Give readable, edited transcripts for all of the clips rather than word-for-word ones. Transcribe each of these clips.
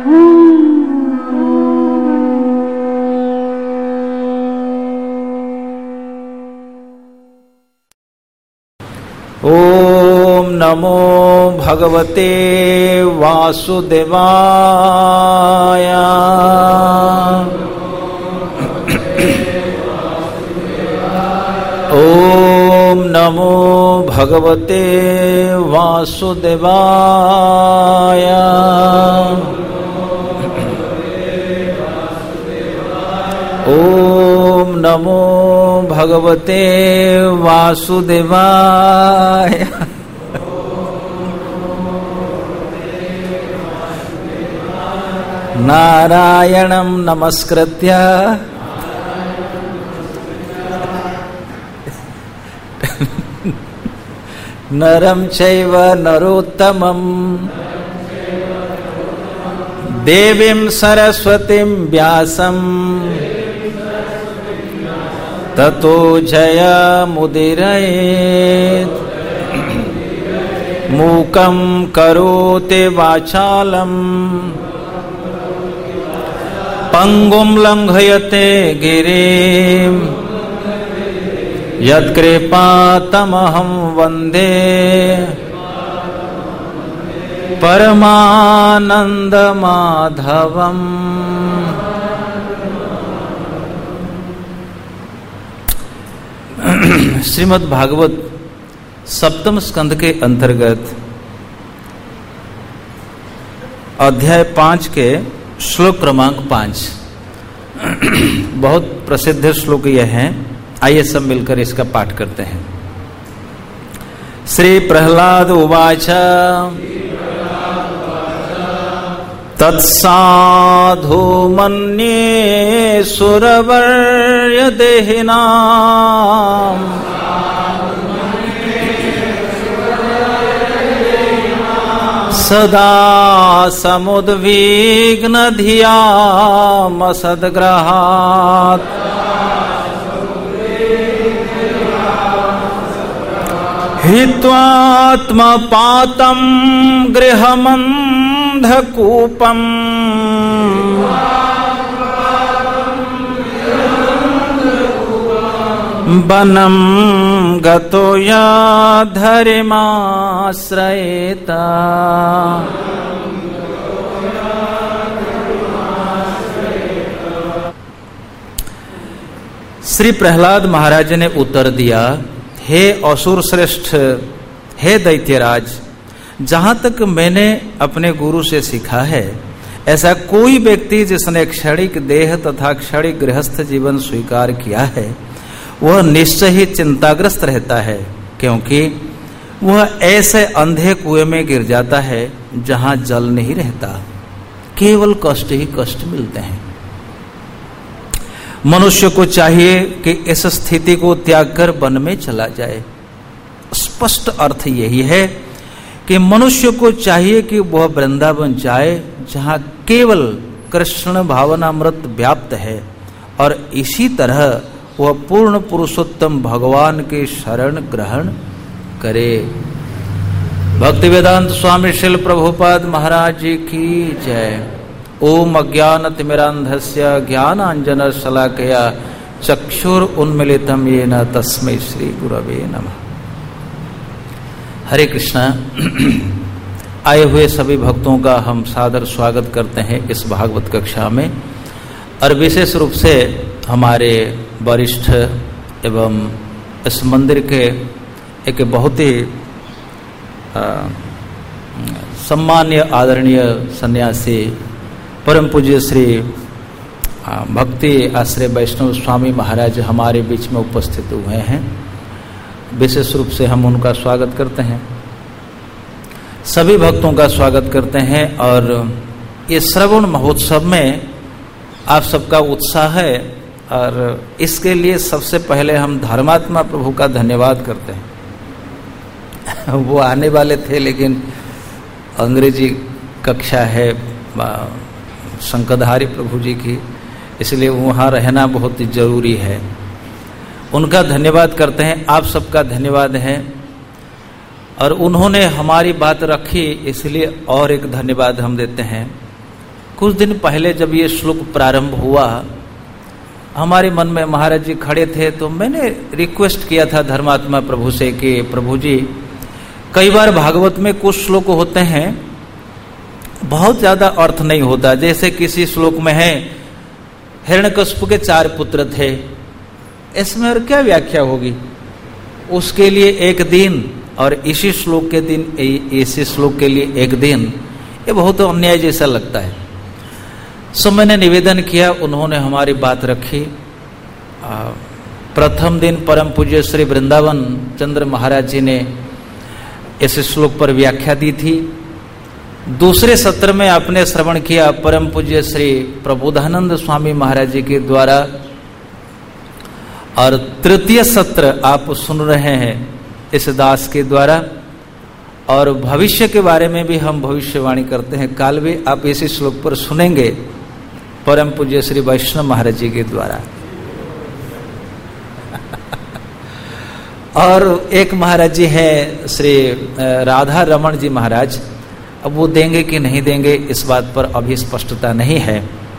ओम नमो भगवते वासुदेवाय। ओम नमो भगवते वासुदेवाय। ओम नमो भगवते वासुदेवाय। नारायणं नमस्कृत्य नरं चैव नरोत्तमं देवीं सरस्वतीं व्यासं ततो जयमुदीरयेत्। मूकं करोति वाचालं पंगुं लंघयते गिरिं यत्कृपातमहं वन्दे परमानन्दमाधवम्। श्रीमद् भागवत सप्तम स्कंध के अंतर्गत अध्याय 5 के श्लोक क्रमांक 5 बहुत प्रसिद्ध श्लोक यह है। आइए सब मिलकर इसका पाठ करते हैं। श्री प्रहलाद उवाच तत्साधु मन्ये सुरवर्य देहिनां सदा समुद्विग्न धियामसद्ग्रहात्। हित्वात्मपातं गृहमन्धकूपम् वनं गतो याधर्माश्रयेत। श्री प्रहलाद महाराज ने उत्तर दिया, हे असुर श्रेष्ठ, हे दैत्यराज, जहां तक मैंने अपने गुरु से सीखा है, ऐसा कोई व्यक्ति जिसने क्षणिक देह तथा क्षणिक गृहस्थ जीवन स्वीकार किया है वह निश्चय ही चिंताग्रस्त रहता है, क्योंकि वह ऐसे अंधे कुएं में गिर जाता है जहां जल नहीं रहता, केवल कष्ट ही कष्ट मिलते हैं। मनुष्य को चाहिए कि इस स्थिति को त्याग कर वन में चला जाए। स्पष्ट अर्थ यही है कि मनुष्य को चाहिए कि वह वृंदावन जाए जहां केवल कृष्ण भावनामृत व्याप्त है, और इसी तरह वह पूर्ण पुरुषोत्तम भगवान के शरण ग्रहण करे। भक्ति वेदांत स्वामी श्रील प्रभुपाद महाराज जी की जय। ओम अज्ञानतिमिरान्धस्य ज्ञानाञ्जनशलाकया चक्षुरुन्मीलितं येन तस्मै श्री गुरवे नमः। हरे कृष्णा। आए हुए सभी भक्तों का हम सादर स्वागत करते हैं इस भागवत कक्षा में, और विशेष रूप से हमारे वरिष्ठ एवं इस मंदिर के एक बहुत ही सम्मान्य आदरणीय सन्यासी परम पूज्य श्री भक्ति आश्रय वैष्णव स्वामी महाराज हमारे बीच में उपस्थित हुए हैं। विशेष रूप से हम उनका स्वागत करते हैं, सभी भक्तों का स्वागत करते हैं। और ये श्रवण महोत्सव में आप सबका उत्साह है, और इसके लिए सबसे पहले हम धर्मात्मा प्रभु का धन्यवाद करते हैं। वो आने वाले थे लेकिन अंग्रेजी कक्षा है शंकरधारी प्रभु जी की, इसलिए वहाँ रहना बहुत ही जरूरी है। उनका धन्यवाद करते हैं, आप सबका धन्यवाद है। और उन्होंने हमारी बात रखी, इसलिए और एक धन्यवाद हम देते हैं। कुछ दिन पहले जब ये श्लोक प्रारंभ हुआ, हमारे मन में महाराज जी खड़े थे, तो मैंने रिक्वेस्ट किया था धर्मात्मा प्रभु से कि प्रभु जी, कई बार भागवत में कुछ श्लोक होते हैं बहुत ज्यादा अर्थ नहीं होता। जैसे किसी श्लोक में है हिरण्यकश्यप के 4 पुत्र थे, इसमें और क्या व्याख्या होगी? उसके लिए एक दिन और इसी श्लोक के दिन, इसी श्लोक के लिए एक दिन, ये बहुत अन्याय जैसा लगता है। सो मैंने निवेदन किया, उन्होंने हमारी बात रखी। प्रथम दिन परम पूज्य श्री वृंदावन चंद्र महाराज जी ने इस श्लोक पर व्याख्या दी थी। दूसरे सत्र में आपने श्रवण किया परम पूज्य श्री प्रबोधानंद स्वामी महाराज जी के द्वारा, और तृतीय सत्र आप सुन रहे हैं इस दास के द्वारा। और भविष्य के बारे में भी हम भविष्यवाणी करते हैं, काल भी आप इसी श्लोक पर सुनेंगे परम पूज्य श्री वैष्णव महाराज जी के द्वारा। और एक महाराज जी है श्री राधा रमण जी महाराज, अब वो देंगे कि नहीं देंगे इस बात पर अभी स्पष्टता नहीं है।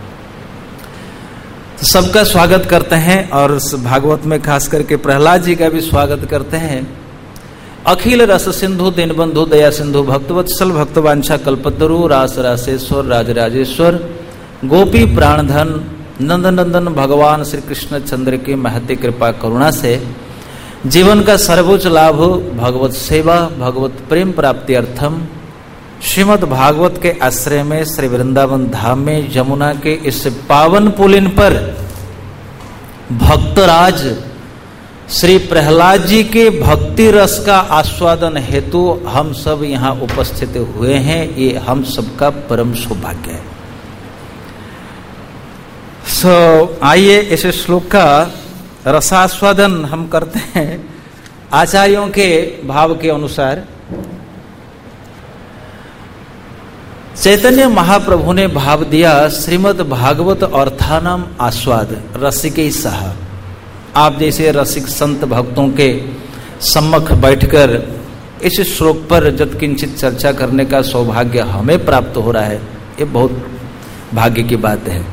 तो सबका स्वागत करते हैं, और भागवत में खास करके प्रहलाद जी का भी स्वागत करते हैं। अखिल रस सिंधु दीनबंधु दया सिंधु भक्तवत्सल भक्तवांछा कल्पतरु रास रासेश्वर राजराजेश्वर गोपी प्राणधन नंद नंदन भगवान श्री कृष्ण चंद्र की महती कृपा करुणा से जीवन का सर्वोच्च लाभ भगवत सेवा भगवत प्रेम प्राप्ति अर्थम श्रीमद् भागवत के आश्रय में श्री वृंदावन धाम में यमुना के इस पावन पुलिन पर भक्तराज श्री प्रहलाद जी के भक्ति रस का आस्वादन हेतु हम सब यहाँ उपस्थित हुए हैं। ये हम सबका परम सौभाग्य है। आइए इस श्लोक का रसास्वादन हम करते हैं आचार्यों के भाव के अनुसार। चैतन्य महाप्रभु ने भाव दिया श्रीमद् भागवत अर्थानाम आस्वाद रसिके सह। आप जैसे रसिक संत भक्तों के सम्मुख बैठकर इस श्लोक पर यत्किंचित चर्चा करने का सौभाग्य हमें प्राप्त हो रहा है, ये बहुत भाग्य की बात है।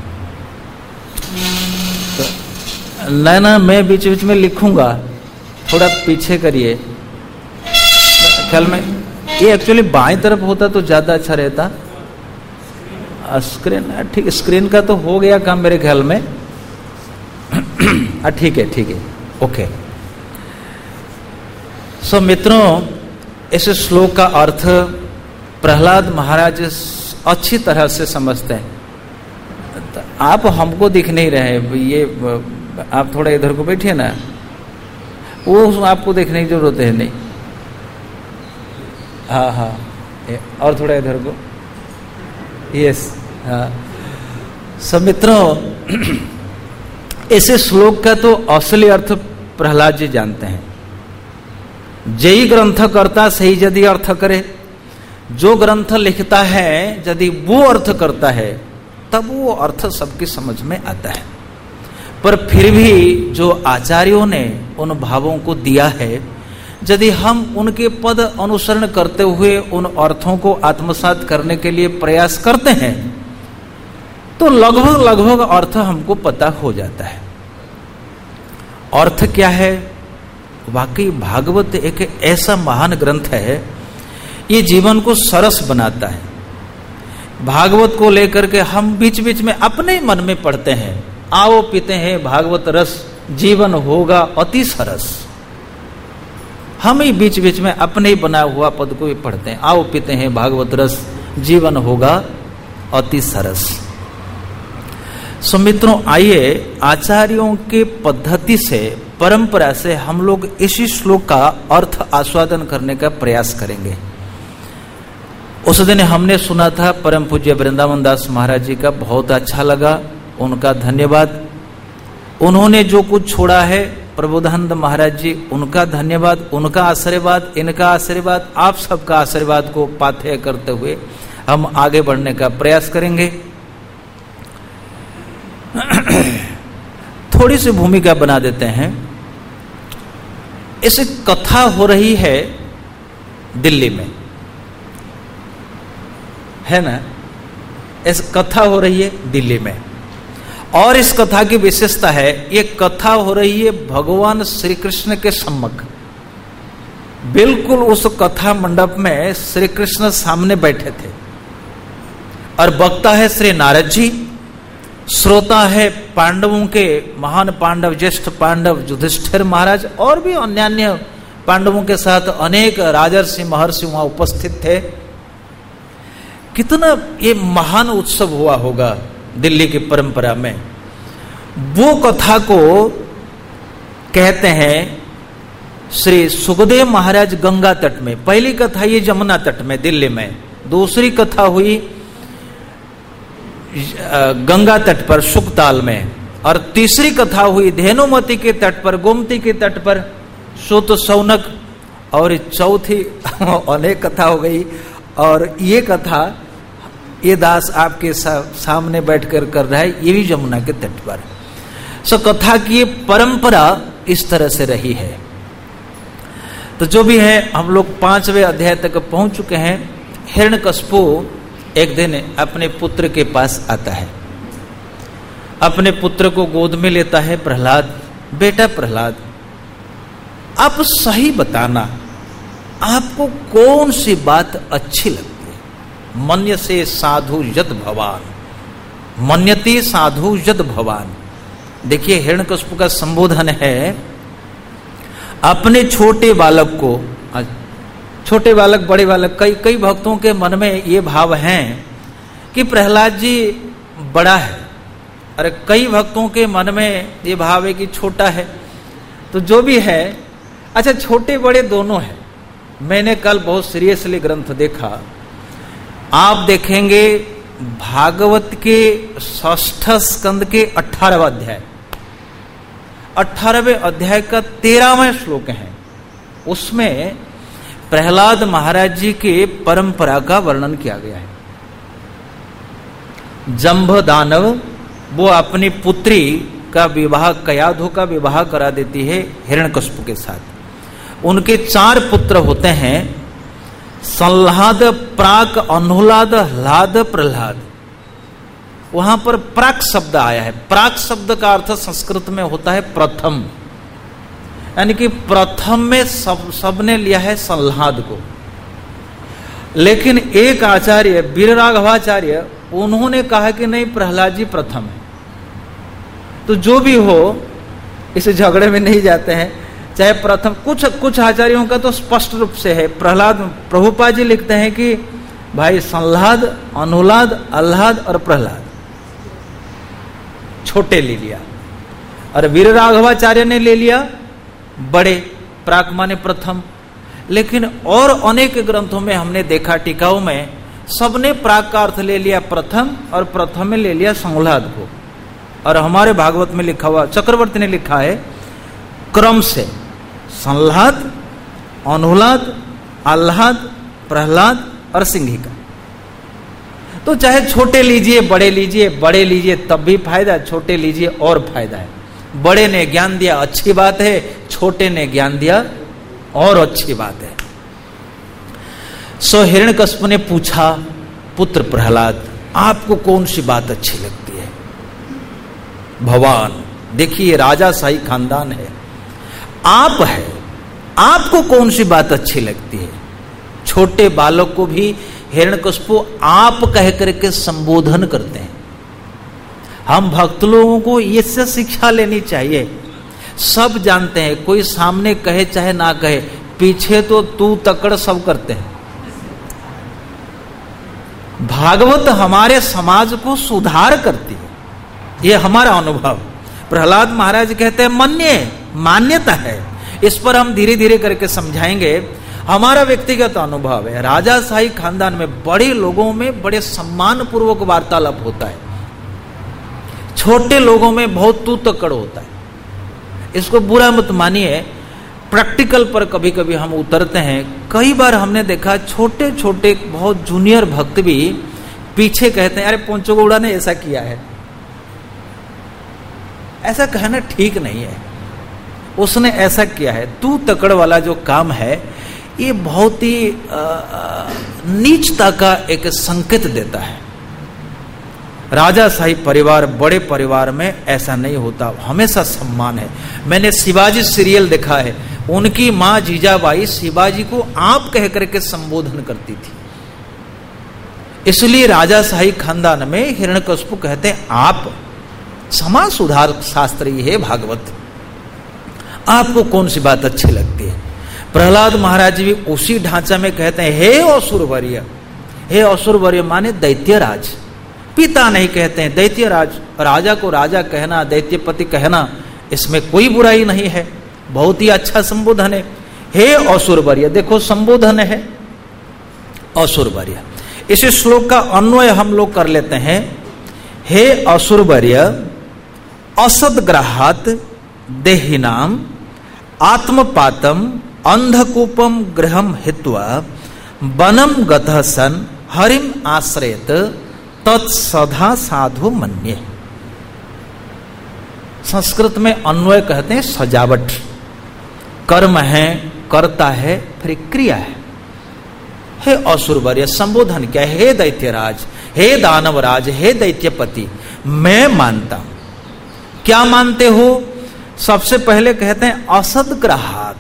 तो नैना मैं बीच बीच में लिखूंगा, थोड़ा पीछे करिए। ख्याल में ये एक्चुअली बाएं तरफ होता तो ज्यादा अच्छा रहता। स्क्रीन ठीक, स्क्रीन का तो हो गया काम मेरे ख्याल में। ठीक है ओके। सो मित्रों, इस श्लोक का अर्थ प्रहलाद महाराज अच्छी तरह से समझते हैं। आप हमको दिख नहीं रहे, ये आप थोड़ा इधर को बैठिए ना, वो आपको देखने की जरूरत है नहीं। हाँ और थोड़ा इधर को, यस हाँ। सब मित्रों, इस श्लोक का तो असली अर्थ प्रहलाद जी जानते हैं। जय ग्रंथ करता सही यदि अर्थ करे, जो ग्रंथ लिखता है यदि वो अर्थ करता है तब वो अर्थ सबकी समझ में आता है। पर फिर भी जो आचार्यों ने उन भावों को दिया है, यदि हम उनके पद अनुसरण करते हुए उन अर्थों को आत्मसात करने के लिए प्रयास करते हैं तो लगभग अर्थ हमको पता हो जाता है। अर्थ क्या है? वाकई भागवत एक ऐसा महान ग्रंथ है, ये जीवन को सरस बनाता है। भागवत को लेकर के हम बीच बीच में अपने मन में पढ़ते हैं, आओ पीते हैं भागवत रस, जीवन होगा अति सरस। हम ही बीच बीच में अपने ही बना हुआ पद को ही पढ़ते हैं, आओ पीते हैं भागवत रस, जीवन होगा अति सरस। सो मित्रों, आइए आचार्यों के पद्धति से, परंपरा से हम लोग इसी श्लोक का अर्थ आस्वादन करने का प्रयास करेंगे। उस दिन हमने सुना था परम पूज्य वृंदावन दास महाराज जी का, बहुत अच्छा लगा, उनका धन्यवाद। उन्होंने जो कुछ छोड़ा है प्रबोधानंद महाराज जी, उनका धन्यवाद, उनका आशीर्वाद, इनका आशीर्वाद, आप सबका आशीर्वाद को पाथेय करते हुए हम आगे बढ़ने का प्रयास करेंगे। थोड़ी सी भूमिका बना देते हैं। इस कथा हो रही है दिल्ली में, है ना? इस कथा हो रही है दिल्ली में, और इस कथा की विशेषता है ये कथा हो रही है भगवान श्री कृष्ण के सम्मुख। बिल्कुल उस कथा मंडप में श्री कृष्ण सामने बैठे थे और वक्ता है श्री नारद जी, श्रोता है पांडवों के महान पांडव, ज्येष्ठ पांडव युधिष्ठिर महाराज, और भी अन्य पांडवों के साथ अनेक राजर्षि महर्षि वहां उपस्थित थे। कितना ये महान उत्सव हुआ होगा दिल्ली की परंपरा में। वो कथा को कहते हैं श्री सुखदेव महाराज गंगा तट में। पहली कथा ये जमुना तट में दिल्ली में, दूसरी कथा हुई गंगा तट पर सुखताल में, और तीसरी कथा हुई धेनुमती के तट पर, गोमती के तट पर सुत सौनक, और चौथी अनेक कथा हो गई। और ये कथा ये दास आपके सामने बैठकर कर रहा है, ये भी जमुना के तट पर। सो कथा की ये परंपरा इस तरह से रही है। तो जो भी है, हम लोग 5वें अध्याय तक पहुंच चुके हैं। हिरण्यकशिपु एक दिन अपने पुत्र के पास आता है, अपने पुत्र को गोद में लेता है प्रहलाद। बेटा प्रहलाद, आप सही बताना, आपको कौन सी बात अच्छी लगती है? मन्य से साधु यद भवान, मन्यते साधु यद भवान। देखिए हिरण्यकशिपु का संबोधन है अपने छोटे बालक को। छोटे बालक बड़े बालक, कई भक्तों के मन में ये भाव हैं कि प्रहलाद जी बड़ा है, और कई भक्तों के मन में ये भाव है कि छोटा है। तो जो भी है, अच्छा छोटे बड़े दोनों हैं। मैंने कल बहुत सीरियसली ग्रंथ देखा, आप देखेंगे भागवत के 6 स्कंद के 18वां अध्याय, 18वें अध्याय का 13वां श्लोक है। उसमें प्रहलाद महाराज जी के परंपरा का वर्णन किया गया है। जंभ दानव वो अपनी पुत्री का विवाह, कयाधु का विवाह करा देती है हिरण्यकशिपु के साथ। उनके 4 पुत्र होते हैं, संलाद, प्राक, अनुलाद, ह्लाद, प्रहलाद। वहां पर प्राक शब्द आया है। प्राक शब्द का अर्थ संस्कृत में होता है प्रथम, यानी कि प्रथम में सबने लिया है संलाद को। लेकिन एक आचार्य वीरराघवाचार्य, उन्होंने कहा कि नहीं, प्रहलाद जी प्रथम है। तो जो भी हो, इस झगड़े में नहीं जाते हैं, चाहे प्रथम। कुछ आचार्यों का तो स्पष्ट रूप से है। प्रहलाद, प्रभुपाद जी लिखते हैं कि भाई संलाद, अनुलाद, अल्लाद और प्रहलाद छोटे ले लिया, और वीरराघवाचार्य ने ले लिया बड़े, प्राक माने प्रथम। लेकिन और अनेक ग्रंथों में हमने देखा, टीकाओं में, सबने प्राक का अर्थ ले लिया प्रथम, और प्रथम में ले लिया संलाद को। और हमारे भागवत में लिखा हुआ, चक्रवर्ती ने लिखा है क्रम से संलाद, अनुलाद, आह्लाद, प्रहलाद और सिंहिका। तो चाहे छोटे लीजिए, बड़े लीजिए, बड़े लीजिए तब भी फायदा, छोटे लीजिए और फायदा है। बड़े ने ज्ञान दिया अच्छी बात है, छोटे ने ज्ञान दिया और अच्छी बात है। सो हिरण्यकशिपु ने पूछा, पुत्र प्रहलाद, आपको कौन सी बात अच्छी लगती है? भगवान, देखिए राजा शाही खानदान है, आप है, आपको कौन सी बात अच्छी लगती है? छोटे बालक को भी हिरण्यकशिपु आप कह करके संबोधन करते हैं। हम भक्त लोगों को इससे शिक्षा लेनी चाहिए। सब जानते हैं, कोई सामने कहे चाहे ना कहे, पीछे तो तू तकड़ सब करते हैं। भागवत हमारे समाज को सुधार करती है, ये हमारा अनुभव। प्रहलाद महाराज कहते हैं मान्यता है। इस पर हम धीरे धीरे करके समझाएंगे। हमारा व्यक्तिगत अनुभव है, राजाशाही खानदान में बड़े लोगों में बड़े सम्मान पूर्वक वार्तालाप होता है, छोटे लोगों में बहुत तू तकड़ होता है। इसको बुरा मत मानिए, प्रैक्टिकल पर कभी कभी हम उतरते हैं। कई बार हमने देखा छोटे छोटे बहुत जूनियर भक्त भी पीछे कहते हैं, अरे पोंचो गौड़ा ने ऐसा किया है। ऐसा कहना ठीक नहीं है, उसने ऐसा किया है। तू तकड़ वाला जो काम है, ये बहुत ही नीचता का एक संकेत देता है। राजाशाही परिवार, बड़े परिवार में ऐसा नहीं होता, हमेशा सम्मान है। मैंने शिवाजी सीरियल देखा है, उनकी मां जीजाबाई शिवाजी को आप कह करके संबोधन करती थी। इसलिए राजाशाही खानदान में हिरण्यकशिपु कहते हैं आप। समाज सुधार शास्त्री है भागवत, आपको कौन सी बात अच्छी लगती है? प्रहलाद महाराज भी उसी ढांचा में कहते हैं हे असुरवर्य, हे असुरवर्य माने दैत्यराज, पिता नहीं कहते हैं दैत्यराज। राजा को राजा कहना, दैत्यपति कहना, इसमें कोई बुराई नहीं है, बहुत ही अच्छा संबोधन है। हे असुरवर्य, देखो संबोधन है असुरवर्य। इस श्लोक का अन्वय हम लोग कर लेते हैं, हे असुरवर्य असदग्रहात देहिनाम आत्मपातम अंधकूपम गृहम हित्वा वनम गतः सन हरिम आश्रयत तत्सधा साधु मन्ये। संस्कृत में अन्वय कहते हैं सजावट, कर्म है, कर्ता है, फिर क्रिया है। हे असुरवर्य, संबोधन क्या है? हे दैत्यराज, हे दानवराज, हे दैत्यपति, मैं मानता हूं। क्या मानते हो? सबसे पहले कहते हैं असदग्रहात।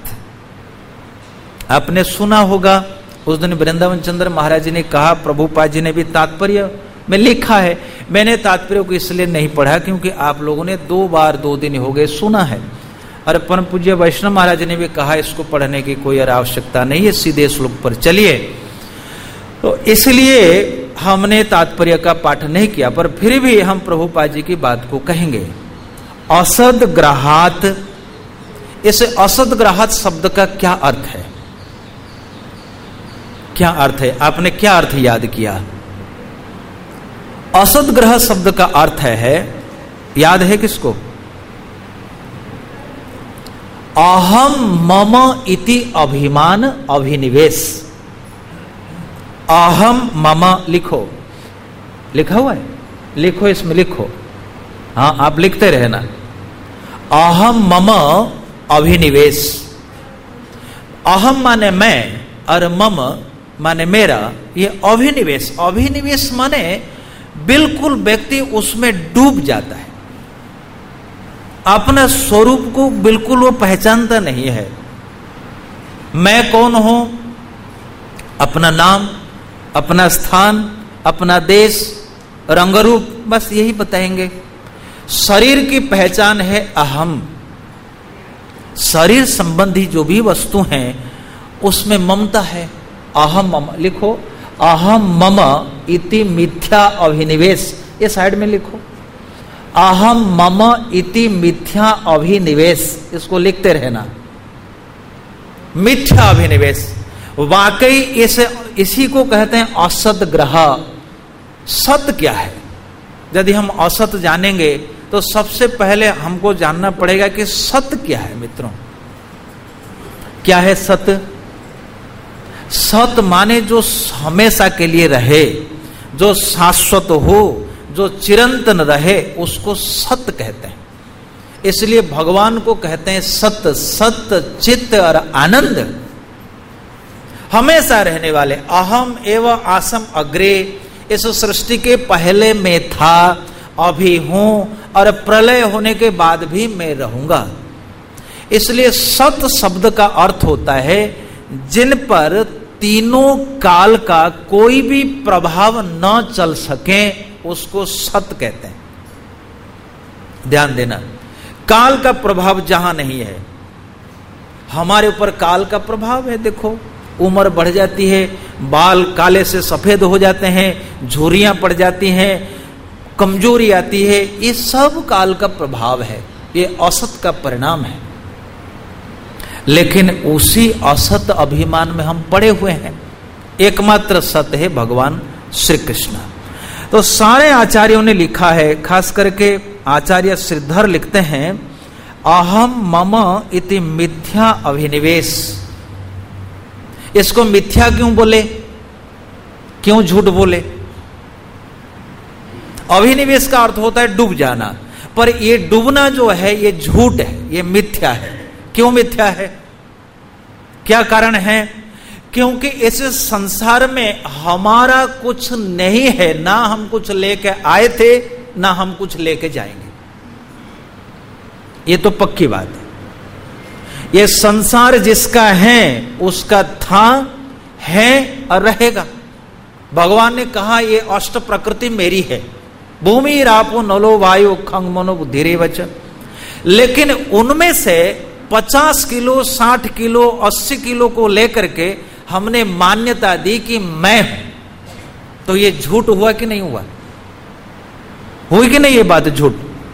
आपने सुना होगा, उस दिन वृंदावन चंद्र महाराज जी ने कहा, प्रभुपाद जी ने भी तात्पर्य में लिखा है। मैंने तात्पर्य को इसलिए नहीं पढ़ा क्योंकि आप लोगों ने 2 बार 2 दिन हो गए सुना है, और परम पूज्य वैष्णव महाराज ने भी कहा इसको पढ़ने की कोई आवश्यकता नहीं है, सीधे श्लोक पर चलिए। तो इसलिए हमने तात्पर्य का पाठ नहीं किया, पर फिर भी हम प्रभुपाद जी की बात को कहेंगे। असदग्रहात, इस असदग्रहात शब्द का क्या अर्थ है? क्या अर्थ है? आपने क्या अर्थ याद किया? असदग्रह शब्द का अर्थ है, याद है किसको? अहम मम इति अभिमान अभिनिवेश। अहम मम लिखो, लिखा हुआ है, लिखो, इसमें लिखो, हाँ आप लिखते रहना। अहम मम अभिनिवेश, अहम माने मैं और मम माने मेरा, ये अभिनिवेश। अभिनिवेश माने बिल्कुल व्यक्ति उसमें डूब जाता है, अपने स्वरूप को बिल्कुल वो पहचानता नहीं है। मैं कौन हूं? अपना नाम, अपना स्थान, अपना देश, रंगरूप, बस यही बताएंगे। शरीर की पहचान है अहम। शरीर संबंधी जो भी वस्तु हैं उसमें ममता है। अहम मम लिखो, अहम मम इति मिथ्या अभिनिवेश, ये साइड में लिखो। अहम मम इति मिथ्या अभिनिवेश, इसको लिखते रहना। मिथ्या अभिनिवेश, वाकई इसी को कहते हैं असत ग्रह। सत क्या है? यदि हम असत जानेंगे तो सबसे पहले हमको जानना पड़ेगा कि सत क्या है। मित्रों, क्या है सत? सत माने जो हमेशा के लिए रहे, जो शाश्वत हो, जो चिरंतन रहे, उसको सत कहते हैं। इसलिए भगवान को कहते हैं सत। सत चित्त और आनंद, हमेशा रहने वाले। अहम एवं आसम अग्रे, इस सृष्टि के पहले मैं था, अभी हूं और प्रलय होने के बाद भी मैं रहूंगा। इसलिए सत शब्द का अर्थ होता है जिन पर तीनों काल का कोई भी प्रभाव न चल सके, उसको सत कहते हैं। ध्यान देना, काल का प्रभाव जहां नहीं है, हमारे ऊपर काल का प्रभाव है। देखो, उम्र बढ़ जाती है, बाल काले से सफेद हो जाते हैं, झुर्रियां पड़ जाती हैं, कमजोरी आती है, ये सब काल का प्रभाव है, ये असत का परिणाम है। लेकिन उसी असत अभिमान में हम पड़े हुए हैं। एकमात्र सत्य है भगवान श्री कृष्ण। तो सारे आचार्यों ने लिखा है, खास करके आचार्य श्रीधर लिखते हैं, अहम मम इति मिथ्या अभिनिवेश। इसको मिथ्या क्यों बोले? क्यों झूठ बोले? अभिनिवेश का अर्थ होता है डूब जाना, पर ये डूबना जो है ये झूठ है, ये मिथ्या है। क्यों मिथ्या है? क्या कारण है? क्योंकि इस संसार में हमारा कुछ नहीं है, ना हम कुछ लेके आए थे ना हम कुछ लेके जाएंगे। ये तो पक्की बात है। ये संसार जिसका है उसका था, है और रहेगा। भगवान ने कहा ये अष्ट प्रकृति मेरी है, भूमि रापो नलो वायु खंग मनो बुद्धि वच। लेकिन उनमें से 50 किलो 60 किलो 80 किलो को लेकर के हमने मान्यता दी कि मैं हूं, तो ये झूठ हुआ कि नहीं हुआ? हुई कि नहीं ये बात झूठ?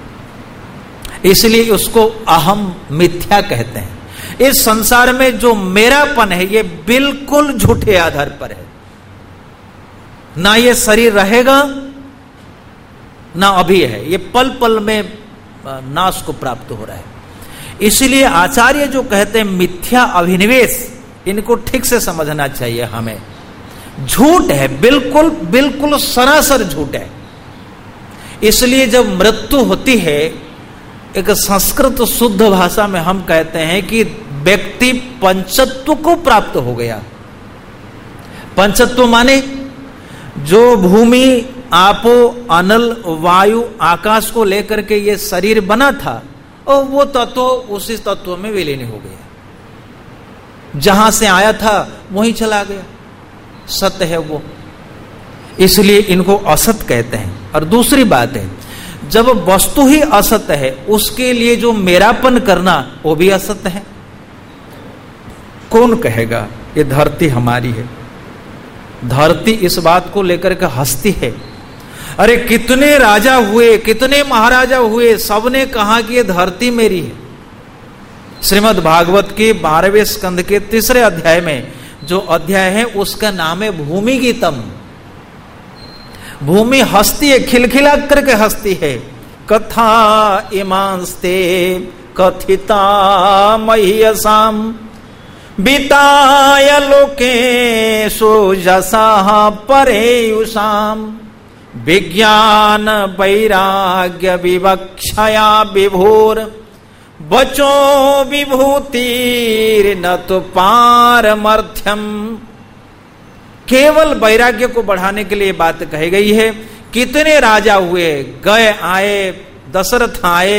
इसलिए उसको अहम मिथ्या कहते हैं। इस संसार में जो मेरापन है ये बिल्कुल झूठे आधार पर है। ना ये शरीर रहेगा ना अभी है, ये पल पल में नाश को प्राप्त हो रहा है। इसलिए आचार्य जो कहते हैं मिथ्या अभिनिवेश, इनको ठीक से समझना चाहिए हमें। झूठ है, बिल्कुल बिल्कुल सरासर झूठ है। इसलिए जब मृत्यु होती है, एक संस्कृत शुद्ध भाषा में हम कहते हैं कि व्यक्ति पंचत्व को प्राप्त हो गया। पंचत्व माने जो भूमि आपो अनल वायु आकाश को लेकर के ये शरीर बना था, और वो तत्व उसी तत्व में विलीन हो गया। जहां से आया था वहीं चला गया, सत्य है वो। इसलिए इनको असत कहते हैं। और दूसरी बात है, जब वस्तु ही असत्य है उसके लिए जो मेरापन करना वो भी असत्य है। कौन कहेगा ये धरती हमारी है? धरती इस बात को लेकर के हंसती है। अरे कितने राजा हुए, कितने महाराजा हुए, सबने कहा कि ये धरती मेरी है। श्रीमद् भागवत के 12वें स्कंद के 3 अध्याय में जो अध्याय है उसका नाम है भूमि गीतम। भूमि हंसती है, खिलखिला करके हंसती है। कथा इमांस्ते कथिता मह्यसाम बीताय लोकेषु यशः परेयुषाम विज्ञान वैराग्य विवक्षया विभोर बचो विभूतिर न तो पारमर्थ्यम। केवल वैराग्य को बढ़ाने के लिए बात कही गई है। कितने राजा हुए, गए आए, दशरथ आए,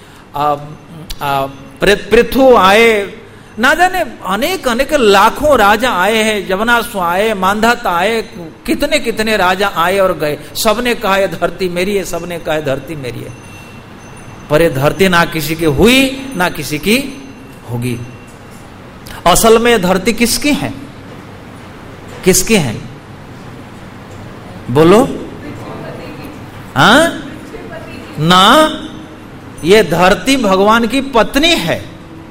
पृथु आए, ना जाने अनेक अनेक लाखों राजा आए हैं, जवनासु आए, मांधाता आए, कितने कितने राजा आए और गए। सबने कहा ये धरती मेरी है, सबने कहा धरती मेरी है। पर ये धरती ना किसी की हुई ना किसी की होगी। असल में धरती किसकी है? किसकी है? बोलो। हाँ ना, ये धरती भगवान की पत्नी है।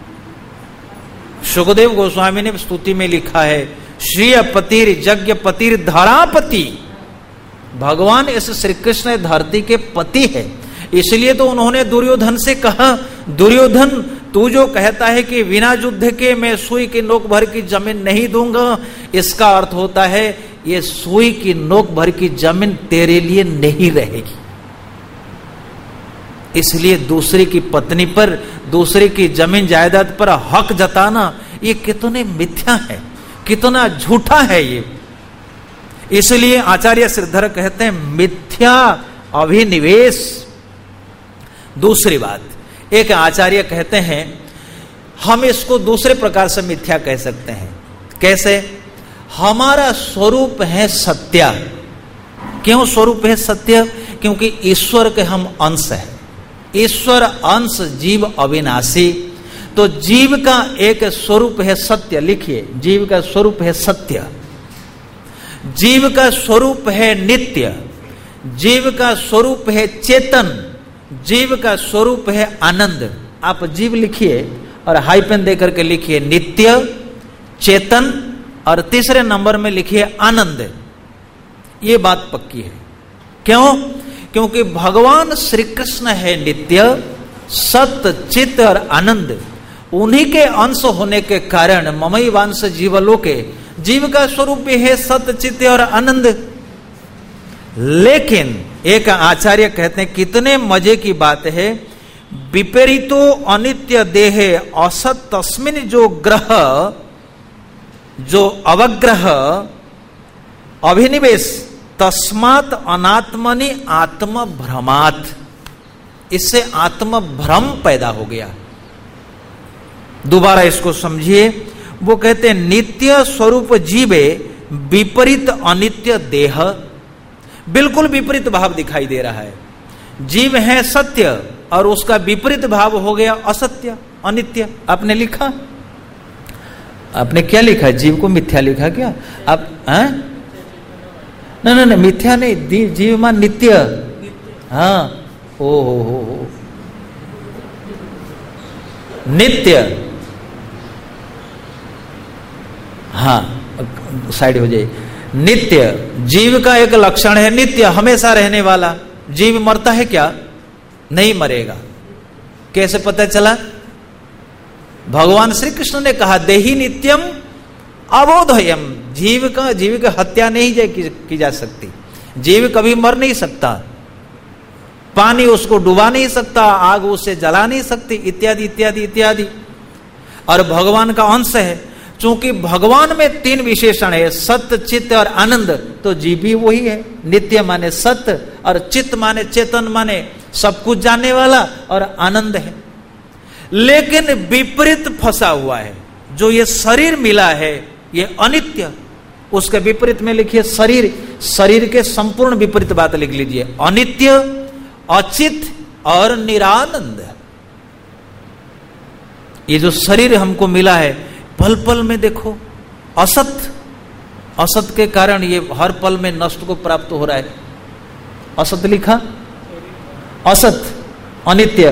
सुखदेव गोस्वामी ने स्तुति में लिखा है, श्रीय पतिर यज्ञ पतिर धरापति। भगवान इस श्री कृष्ण धरती के पति है। इसलिए तो उन्होंने दुर्योधन से कहा, दुर्योधन तू जो कहता है कि बिना युद्ध के मैं सुई की नोक भर की जमीन नहीं दूंगा, इसका अर्थ होता है ये सुई की नोक भर की जमीन तेरे लिए नहीं रहेगी। इसलिए दूसरे की पत्नी पर, दूसरे की जमीन जायदाद पर हक जताना ये कितने मिथ्या है, कितना झूठा है ये। इसलिए आचार्य श्रीधर कहते हैं मिथ्या अभिनिवेश। दूसरी बात, एक आचार्य कहते हैं हम इसको दूसरे प्रकार से मिथ्या कह सकते हैं। कैसे? हमारा स्वरूप है सत्य। क्यों स्वरूप है सत्य? क्योंकि ईश्वर के हम अंश हैं। ईश्वर अंश जीव अविनाशी, तो जीव का एक स्वरूप है सत्य। लिखिए, जीव का स्वरूप है सत्य, जीव का स्वरूप है नित्य, जीव का स्वरूप है चेतन, जीव का स्वरूप है आनंद। आप जीव लिखिए और हाइपेन देकर के लिखिए नित्य, चेतन और तीसरे नंबर में लिखिए आनंद। ये बात पक्की है। क्यों? क्योंकि भगवान श्री कृष्ण है नित्य, सत्य, चित्त और आनंद। उन्हीं के अंश होने के कारण ममई वांश जीवलोके, जीव का स्वरूप भी है सत्य, चित्त और आनंद। लेकिन एक आचार्य कहते हैं कितने मजे की बात है, विपरीतो अनित्य देहे असत तस्मिन जो ग्रह जो अवग्रह अभिनिवेश, तस्मात् अनात्मनि आत्म भ्रमात्, इससे आत्म भ्रम पैदा हो गया। दोबारा इसको समझिए। वो कहते हैं नित्य स्वरूप जीवे विपरीत अनित्य देह, बिल्कुल विपरीत भाव दिखाई दे रहा है। जीव है सत्य और उसका विपरीत भाव हो गया असत्य, अनित्य। आपने लिखा, आपने क्या लिखा? जीव को मिथ्या लिखा क्या आप? नहीं, मिथ्या नहीं, जीव मान नित्य। हाँ, हो नित्य। हाँ, साइड हो जाए। नित्य जीव का एक लक्षण है, नित्य, हमेशा रहने वाला। जीव मरता है क्या? नहीं मरेगा। कैसे पता चला? भगवान श्री कृष्ण ने कहा देहि नित्यम अबोधयम, जीव की हत्या नहीं की जा सकती। जीव कभी मर नहीं सकता, पानी उसको डुबा नहीं सकता, आग उसे जला नहीं सकती, इत्यादि इत्यादि इत्यादि। और भगवान का अंश है, चूंकि भगवान में 3 विशेषण है, सत्य, चित्त और आनंद, तो जीव भी वही है। नित्य माने सत्य, और चित्त माने चेतन, माने सब कुछ जानने वाला, और आनंद है। लेकिन विपरीत फंसा हुआ है। जो ये शरीर मिला है ये अनित्य, उसके विपरीत में लिखिए शरीर। शरीर के संपूर्ण विपरीत बात लिख लीजिए, अनित्य, अचित और निरानंद। ये जो शरीर हमको मिला है, पल पल में देखो असत, असत के कारण ये हर पल में नष्ट को प्राप्त हो रहा है। असत लिखा, असत, अनित्य।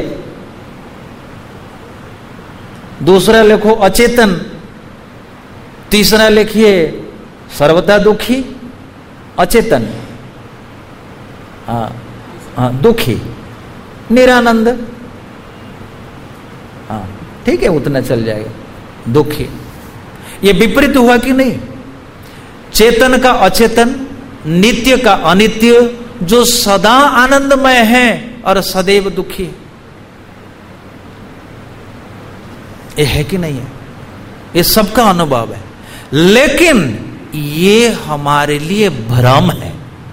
दूसरा लिखो अचेतन, तीसरा लिखिए सर्वदा दुखी, अचेतन, हाँ दुखी, निरानंद। हाँ ठीक है, उतना चल जाएगा। दुखी, ये विपरीत हुआ कि नहीं? चेतन का अचेतन, नित्य का अनित्य, जो सदा आनंदमय है और सदैव दुखी है। ये है कि नहीं है? ये सबका अनुभव है, लेकिन ये हमारे लिए भ्रम है,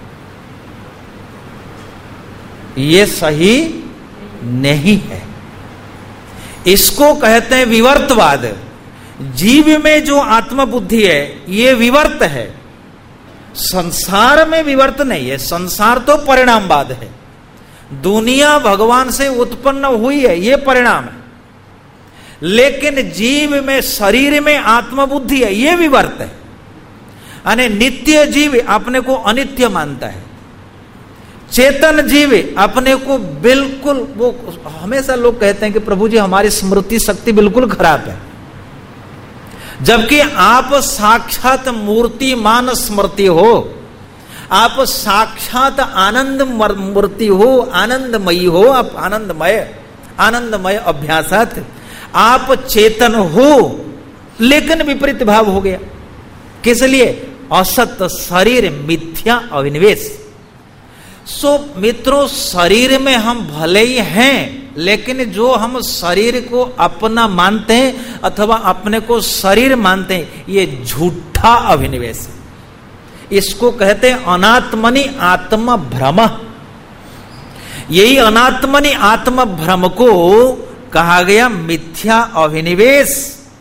ये सही नहीं है। इसको कहते हैं विवर्तवाद। जीव में जो आत्मबुद्धि है ये विवर्त है, संसार में विवर्त नहीं है। संसार तो परिणामवाद है, दुनिया भगवान से उत्पन्न हुई है, ये परिणाम है। लेकिन जीव में, शरीर में आत्मबुद्धि है, ये विवर्त है। यानी नित्य जीव अपने को अनित्य मानता है, चेतन जीव अपने को बिल्कुल, वो हमेशा लोग कहते हैं कि प्रभु जी हमारी स्मृति शक्ति बिल्कुल खराब है, जबकि आप साक्षात मूर्तिमान स्मृति हो, आप साक्षात आनंद मूर्ति हो, आनंदमयी हो, आप आनंदमय अभ्यासात आप चेतन हो। लेकिन विपरीत भाव हो गया, किस लिए? असत शरीर, मिथ्या अभिनिवेश। सो मित्रों, शरीर में हम भले ही हैं, लेकिन जो हम शरीर को अपना मानते हैं अथवा अपने को शरीर मानते हैं, ये झूठा अभिनिवेश है। इसको कहते हैं अनात्मनि आत्म भ्रम। यही अनात्मनि आत्म भ्रम को कहा गया मिथ्या अभिनिवेश।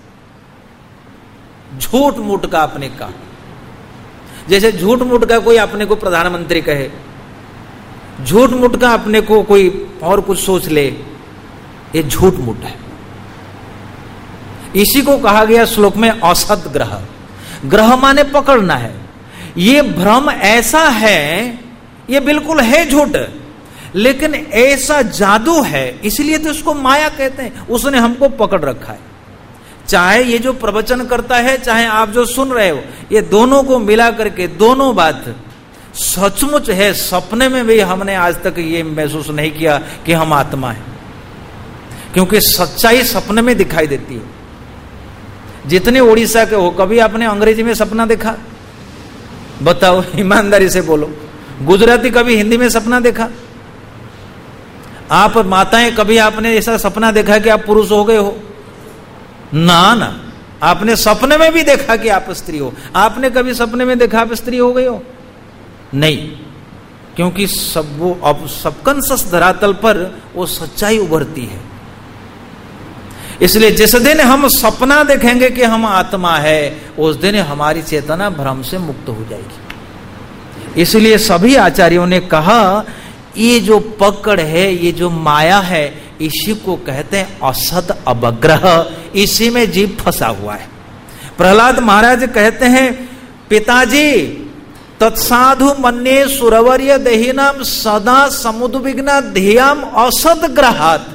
झूठ मूठ का अपने का, जैसे झूठ मूठ का कोई अपने को प्रधानमंत्री कहे, झूठ मूठ का अपने को कोई और कुछ सोच ले, ये झूठ मूठ है। इसी को कहा गया श्लोक में असत ग्रह। ग्रह माने पकड़ना है। ये भ्रम ऐसा है, ये बिल्कुल है झूठ, लेकिन ऐसा जादू है, इसलिए तो उसको माया कहते हैं। उसने हमको पकड़ रखा है। चाहे ये जो प्रवचन करता है, चाहे आप जो सुन रहे हो, ये दोनों को मिला करके दोनों बात सचमुच है। सपने में भी हमने आज तक ये महसूस नहीं किया कि हम आत्मा है, क्योंकि सच्चाई सपने में दिखाई देती है। जितने उड़ीसा के हो, कभी आपने अंग्रेजी में सपना देखा? बताओ, ईमानदारी से बोलो। गुजराती कभी हिंदी में सपना देखा? आप माताएं, कभी आपने ऐसा सपना देखा कि आप पुरुष हो गए हो? ना ना, आपने सपने में भी देखा कि आप स्त्री हो। आपने कभी सपने में देखा आप स्त्री हो गई हो? नहीं, क्योंकि सब वो अब सबकॉन्शियस धरातल पर वो सच्चाई उभरती है। इसलिए जिस दिन हम सपना देखेंगे कि हम आत्मा है, उस दिन हमारी चेतना भ्रम से मुक्त हो जाएगी। इसलिए सभी आचार्यों ने कहा ये जो पकड़ है, ये जो माया है, इसी को कहते हैं असद अवग्रह, इसी में जीव फंसा हुआ है। प्रहलाद महाराज कहते हैं, पिताजी तत्साधु मन्ये सुरवर्य देहिनाम सदा समुद्विग्ना ध्येयम असद ग्रहात।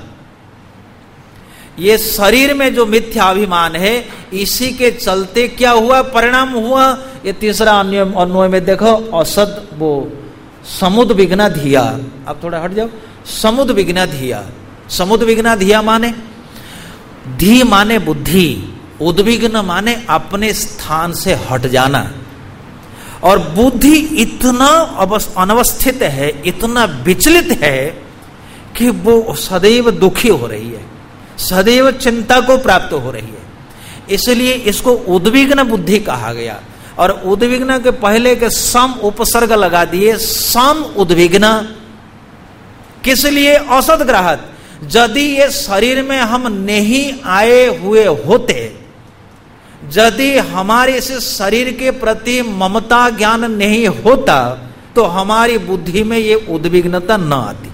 ये शरीर में जो मिथ्याभिमान है, इसी के चलते क्या हुआ, परिणाम हुआ। ये तीसरा अन्वय में देखो, असद वो समुद्विग्ना धिया। अब थोड़ा हट जाओ, समुद्विग्ना धिया। समुद्विग्ना धिया माने, धी माने बुद्धि, उद्विग्न माने अपने स्थान से हट जाना। और बुद्धि इतना अनवस्थित है, इतना विचलित है कि वो सदैव दुखी हो रही है, सदैव चिंता को प्राप्त हो रही है। इसलिए इसको उद्विग्न बुद्धि कहा गया। और उद्विग्न के पहले के सम उपसर्ग लगा दिए, सम उद्विग्न। किस लिए? औसत ग्राहक। यदि ये शरीर में हम नहीं आए हुए होते, यदि हमारे इस शरीर के प्रति ममता ज्ञान नहीं होता, तो हमारी बुद्धि में ये उद्विग्नता न आती।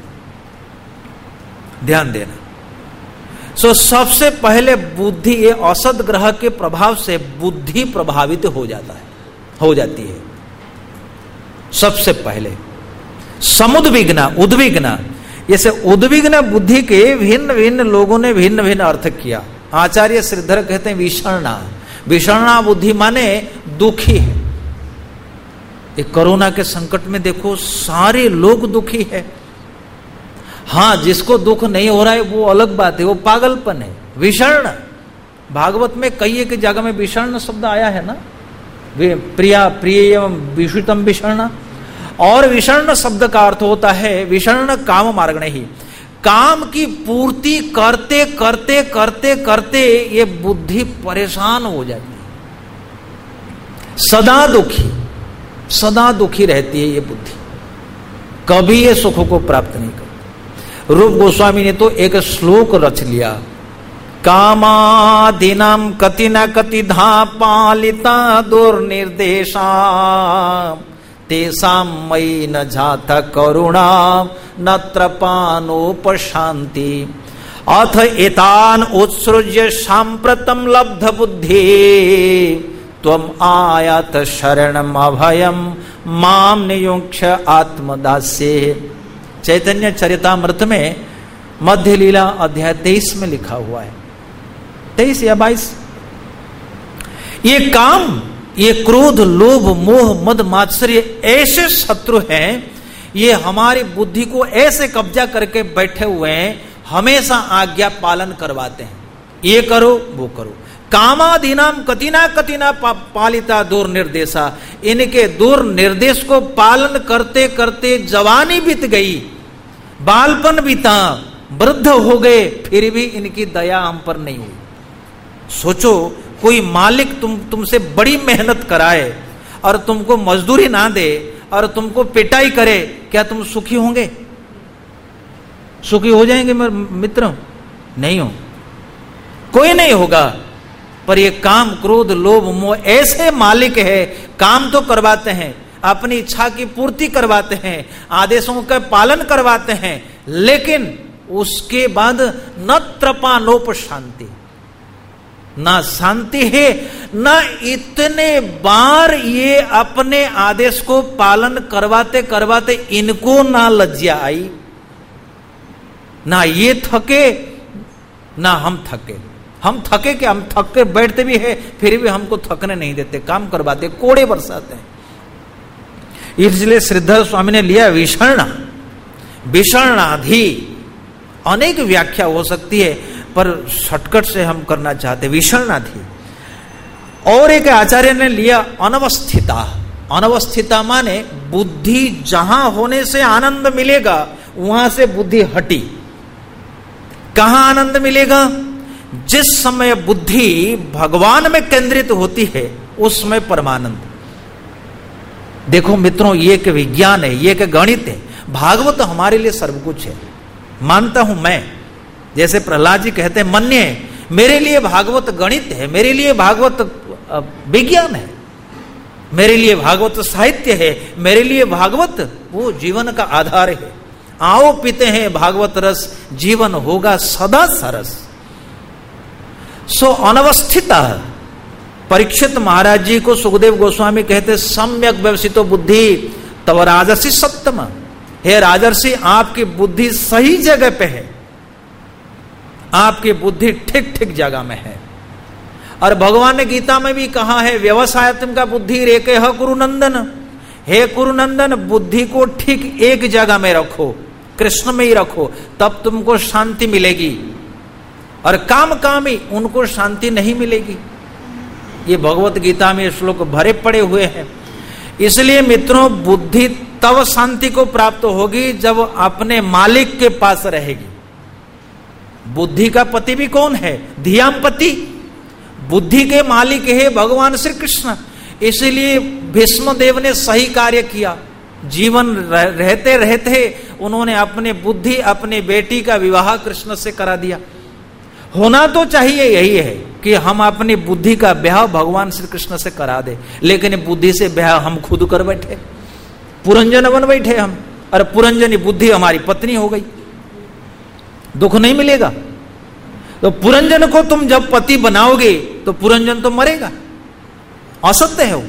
ध्यान देना। सबसे पहले बुद्धि, ये औसत ग्रह के प्रभाव से बुद्धि प्रभावित हो जाती है। सबसे पहले समुद्विग्ना, उद्विग्ना। जैसे उद्विग्न बुद्धि के भिन्न भिन्न लोगों ने भिन्न भिन्न अर्थ किया। आचार्य श्रीधर कहते हैं विषण्णा। विषण्णा बुद्धि माने दुखी है। एक कोरोना के संकट में देखो सारे लोग दुखी है। हाँ, जिसको दुख नहीं हो रहा है वो अलग बात है, वो पागलपन है। विषण्ण, भागवत में कई एक जगह में विषण्ण शब्द आया है ना, प्रिया प्रिय एवं विषुतम विषण्ण। और विषण्ण शब्द का अर्थ होता है, विषण्ण काम मार्ग नहीं, काम की पूर्ति करते करते करते करते ये बुद्धि परेशान हो जाती है, सदा दुखी रहती है ये बुद्धि, कभी ये सुख को प्राप्त नहीं करती। रूप गोस्वामी ने तो एक श्लोक रच लिया, कामादिनाम कति न कति धा पालिता दुर्निर्देशा तेसाम मयि न जाता करुणा न त्रपानोपशांति अथ एतान उत्सृज्य सांप्रतम लब्ध बुद्धि त्वम आयात शरणम अभयम माम नियुक्ष आत्मदास्ये। चैतन्य चरितामृत में मध्य लीला अध्याय 23 में लिखा हुआ है, 23 या 22। ये काम, ये क्रोध, लोभ, मोह, मद, मात्सर्य ऐसे शत्रु हैं, ये हमारी बुद्धि को ऐसे कब्जा करके बैठे हुए हैं, हमेशा आज्ञा पालन करवाते हैं, ये करो वो करो। कामादीनाम कतिना कतिना पालिता दुर्निर्देशा। इनके दुर्निर्देश को पालन करते करते जवानी बीत गई, बालपन बीता, वृद्ध हो गए, फिर भी इनकी दया हम पर नहीं हुई। सोचो, कोई मालिक तुमसे बड़ी मेहनत कराए और तुमको मजदूरी ना दे और तुमको पिटाई करे, क्या तुम सुखी होंगे? सुखी हो जाएंगे मित्र? नहीं हो, कोई नहीं होगा। पर ये काम, क्रोध, लोभ, मोह ऐसे मालिक है, काम तो करवाते हैं, अपनी इच्छा की पूर्ति करवाते हैं, आदेशों का पालन करवाते हैं, लेकिन उसके बाद न त्रपानोप शांति, ना शांति है, ना इतने बार ये अपने आदेश को पालन करवाते करवाते इनको ना लज्जा आई, ना ये थके ना हम थके। हम थके कि हम थक के बैठते भी है, फिर भी हमको थकने नहीं देते, काम करवाते, कोड़े बरसाते हैं। इसलिए श्रीधर स्वामी ने लिया विषण्णा। विषण्णाधि अनेक व्याख्या हो सकती है, पर शॉर्टकट से हम करना चाहते, विषण्णाधि। और एक आचार्य ने लिया अनवस्थिता। अनवस्थिता माने बुद्धि जहां होने से आनंद मिलेगा वहां से बुद्धि हटी। कहां आनंद मिलेगा? जिस समय बुद्धि भगवान में केंद्रित होती है उस समय परमानंद। देखो मित्रों, ये एक विज्ञान है, ये एक गणित है। भागवत हमारे लिए सर्व कुछ है, मानता हूं मैं। जैसे प्रहलाद जी कहते हैं मन्य, मेरे लिए भागवत गणित है, मेरे लिए भागवत विज्ञान है, मेरे लिए भागवत साहित्य है, मेरे लिए भागवत वो जीवन का आधार है। आओ पीते हैं भागवत रस, जीवन होगा सदा सरस। सो अनवस्थिता परीक्षित महाराज जी को सुखदेव गोस्वामी कहते सम्यक व्यवसितो बुद्धि तव राजसी सप्तम। हे राजर्षि, आपकी बुद्धि सही जगह पे है, आपकी बुद्धि ठीक ठीक जगह में है। और भगवान ने गीता में भी कहा है व्यवसायत्म का बुद्धि रेके ह कुरुनंदन। हे कुरुनंदन, बुद्धि को ठीक एक जगह में रखो, कृष्ण में ही रखो, तब तुमको शांति मिलेगी। और कामी उनको शांति नहीं मिलेगी। ये भगवत गीता में श्लोक भरे पड़े हुए हैं। इसलिए मित्रों, बुद्धि तब शांति को प्राप्त होगी जब अपने मालिक के पास रहेगी। बुद्धि का पति भी कौन है? धियाम पति। बुद्धि के मालिक है भगवान श्री कृष्ण। इसलिए भीष्म देव ने सही कार्य किया। जीवन रहते रहते उन्होंने अपने बुद्धि, अपने बेटी का विवाह कृष्ण से करा दिया। होना तो चाहिए यही है कि हम अपनी बुद्धि का ब्याह भगवान श्री कृष्ण से करा दे, लेकिन बुद्धि से ब्याह हम खुद कर बैठे, पुरंजन बन बैठे हम, और पुरंजनी बुद्धि हमारी पत्नी हो गई। दुख नहीं मिलेगा? तो पुरंजन को तुम जब पति बनाओगे तो पुरंजन तो मरेगा, असत्य है वो।